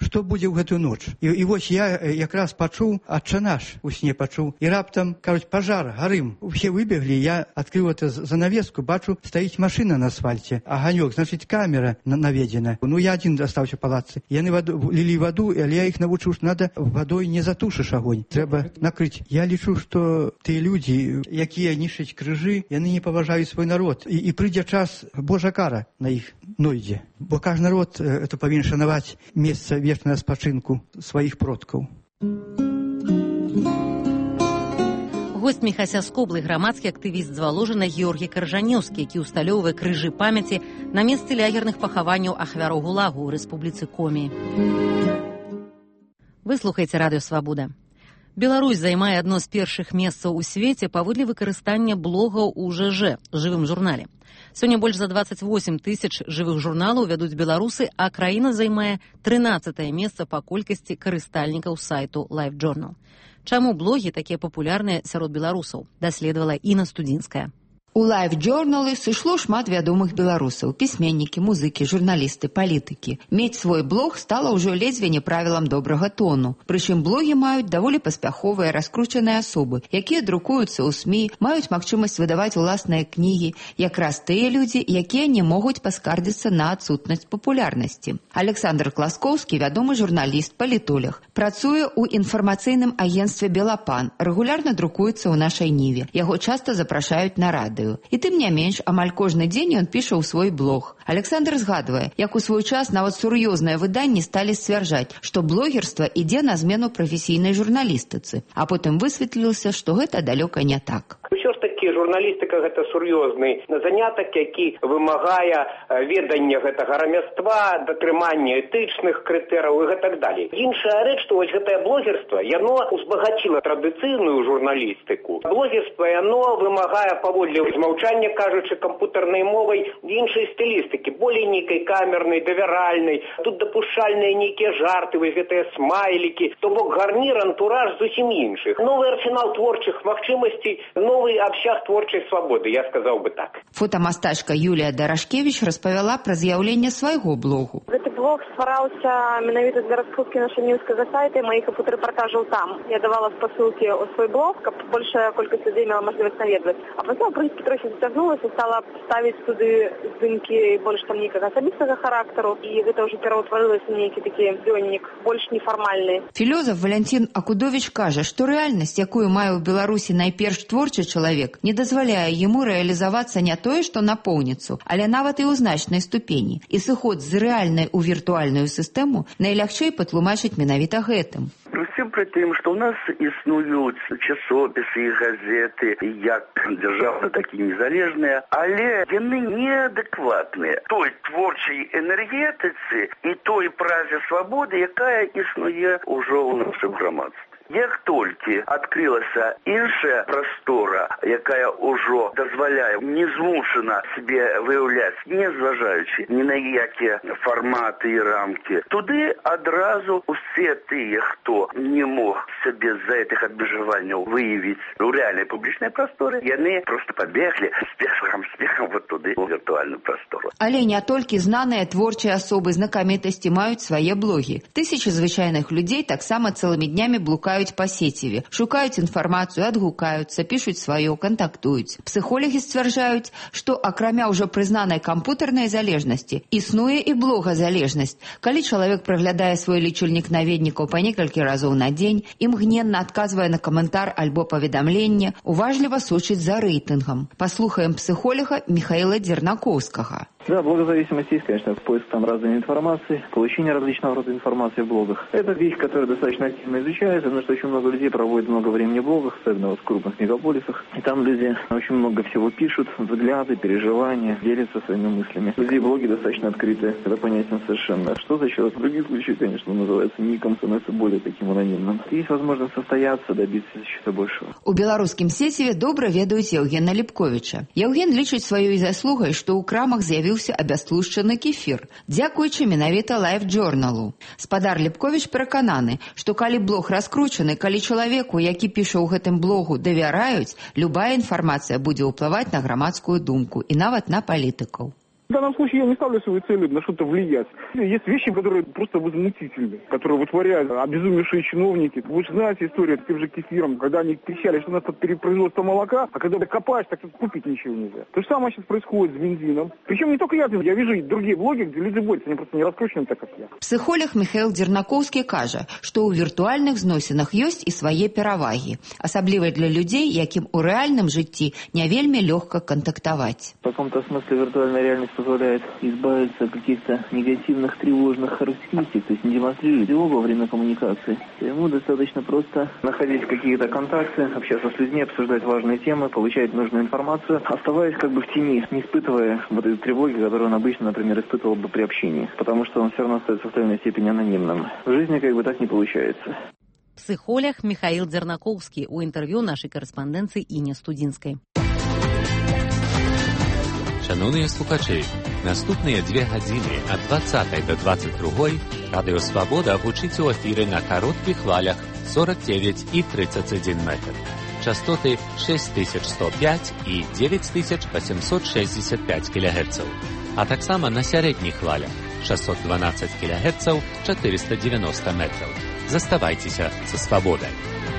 што будзе ў гэтую ноч. І вось я якраз пачуў, «Отче наш» у сне пачуў, і раптам, кажуць, пажар, гарым. Усе выбеглі, я адкрыў эту занавеску, бачу, стаіць машына на асфальце, аганёк, значыць, камера наведзена. Ну, я адзін астаўся палацы. Яны лілі ваду, але я іх навучыў, што надо вадой не затушыш агонь, трэба накрыць. Я лічу, што тыя людзі, якія нішчаць крыжы, яны не паважаюць свой народ. І прыйдзе час, Божа кара на іх нойдзе. Бо кожны народ павінен шанаваць месца вечнага спачынку сваіх продкаў. Гость Міхася Скоблы, грамадскі актывіст з Валожына Георгій Каржанеўскі, які ўсталёўвае крыжы памяці на месцы лагерных пахаванняў ахвяраў ГУЛАГу ў Рэспубліцы Комі. Вы слухаеце радыё «Свабода». Беларусь займае адно з першых месцаў у свеце паводле выкарыстання блогаў у ЖЖ, жывым журнале. Сёння больш за 28 тысяч жывых журналаў вядуць беларусы, а краіна займае 13-е месца па колькасці карыстальнікаў сайту LiveJournal. Чаму блогі такія папулярныя сярод беларусаў, даследавала Інна Студзінская. У лайв-джорналы сышло шмат вядомых беларусаў, пісьменнікі, музыкі, журналісты, палітыкі. Мець свой блог стала ўжо ледзьве не правілам добрага тону. Прычым блогі маюць даволі паспяховыя, раскручаныя асобы, якія друкуюцца ў СМІ, маюць магчымасць выдаваць уласныя кнігі, якраз тыя людзі, якія не могуць паскардзіцца на адсутнасць папулярнасці. Александр Класкоўскі, вядомы журналіст, палітолог. Працуе ў інфармацыйным агенцтве «Белапан», рэгулярна друкуецца ў нашай ніве. Яго часта запрашаюць на радыё. І тым не менш, амаль кожны дзень ён піша ў свой блог. Александр згадвае, як у свой час нават сур'ёзныя выданні сталі сцвярджаць, што блогерства ідзе на змену прафесійнай журналістыцы, а потым высветлілася, што гэта далёка не так. Усё ж такі журналістыка гэта сур'ёзны занятак, які вымагае ведання гэтага рамяства, датрымання этычных крытэрыяў і гэтак далей. Іншая рэч, што вось гэтае блогерства, яно узбагаціло традыцыйную журналістыку. Блогерства, яно вымагае паводле змаўчання, кажучы, кампутарнай мовай іншай стылістыкі, болей нейкай камернай, давяральнай. Тут дапушчальныя нейкія жарты, вось гэтыя смайлікі, то бок гарнір, антураж зусім іншых. Новы арсенал творчых магчымасцей, новый абсяг творчай свабоды, я сказаў бы так. Фотамастачка Юлія Дарашкевіч распавяла пра з'яўленне свайго блогу. Гэты блог ствараўся менавіта для раскруткі нашай ньюскага сайта і маіх фотарэпартажаў там. Я давала спасылкі ў свой блог, каб большая колькасць людзей мела магчымасць наведваць. А потом, в принципе, трохи зацягнулася, стала ставіць туды здымкі больш там нейкага асабістага характару, і гэта ўжо пераўтварылася нейкі такі дзённік, больш нефармальны. Філёзаф Валянцін Акудовіч кажа, што рэальнасць, якую мае ў Беларусі найперш творчы чалавек, не дазваляе яму рэалізавацца не тое, што напоўніцу, але нават і ў значнай ступені. І сыход з рэальнай у віртуальную сістэму найлягчэй патлумачыць менавіта гэтым. Усім пры тым, што ў нас існуюць часопісы і газеты, як дзяржаўна, так і незалежныя, але яны неадэкватныя той творчай энергетыцы і той празе свабоды, якая існуе ўжо ў нашым грамадстве. Як толькі адкрылася іншая прастора, якая ўжо дазваляе незмушана себе выяўляць, не зважаючы ні на якія фарматы і рамкі, туды адразу усе тыя, хто не мог сябе з-за гэтых абмежаванняў выявіць у рэальнай публічнай прасторы, яны проста пабеглі спехам вот туды, у віртуальную прастору. Але не толькі знаныя творчыя асобы знакамітасці маюць свае блогі. Тысячы звычайных людзей таксама цэлымі днямі блукаюць па сеціве, шукаюць інфармацыю, адгукаюцца, пішуць сваё, кантактуюць. Псіхолагі сцвярджаюць, што акрамя ўжо прызнанай кампутарнай залежнасці, існуе і блогазалежнасць, калі чалавек праглядае свой лічыльнік наведнікаў па некалькі разоў на дзень, імгненна адказвае на каментар альбо паведамленне, уважліва сочыць за рэйтынгам. Паслухаем псіхолога Михаила Дернакоўскага. Да, блогозависимость есть, конечно, поиск там разной информации, получение различного рода информации в блогах. Это вещь, которая достаточно активно изучается, потому что очень много людей проводит много времени в блогах, особенно в крупных мегаполисах. И там люди очень много всего пишут, взгляды, переживания, делятся своими мыслями. Людей блоги достаточно открыты, это понятно совершенно. Что за счет других случаев, конечно, называется ником, становится более таким анонимным. Есть возможность состояться, добиться еще большего. У беларускім сеціве добра ведаюць Яўгена Ліпковіча. Яўген лічыць сваёй заслугай, што ў крамах з'явіўся абястлушчаны кефір, дзякуючы менавіта лайв-джорналу. Спадар Ліпковіч перакананы, што калі блог раскручаны, калі чалавеку, які піша ў гэтым блогу, давяраюць, любая інфармацыя будзе ўплываць на грамадскую думку і нават на палітыкаў. В данном случае я не ставлю своей целью на что-то влиять. Есть вещи, которые просто возмутительны, которые вытворяют обезумевшие чиновники. Вы же знаете историю с тем же кефиром, когда они кричали, что у нас тут перепроизводство молока, а когда ты копаешь, так тут купить ничего нельзя. То же самое сейчас происходит с бензином. Причем не только я вижу и другие блоги, где люди борются, они просто не раскручены так, как я. Психолог Михаил Дзернакоўскі кажа, што ў віртуальных зносінах ёсць і свае перавагі, асабліва для людзей, якім у рэальным жыцці не вельмі лёгка кантактаваць. В каком-то смысле виртуальная реальность позволяет избавиться от каких-то негативных, тревожных характеристик, то есть не демонстрирует его во время коммуникации. Ему достаточно просто находить какие-то контакты, общаться с людьми, обсуждать важные темы, получать нужную информацию, оставаясь как бы в тени, не испытывая вот этой тревоги, которую он обычно, например, испытывал бы при общении, потому что он все равно остается в той или иной степени анонимным. В жизни как бы так не получается. Психолог Михаил Дзернакоўскі у інтэрв'ю нашай карэспандэнцыі Іні Студзінскай. Шановні слухачі, наступні 2 години від 20 до 22 Радіо Свобода гучить у ефірі на коротких хвалях 49 і 31 метр. Частоти 6105 і 9865 кГц. А так само на середніх хвалях 612 кГц 490 метрів. Заставайтеся зі Свободою.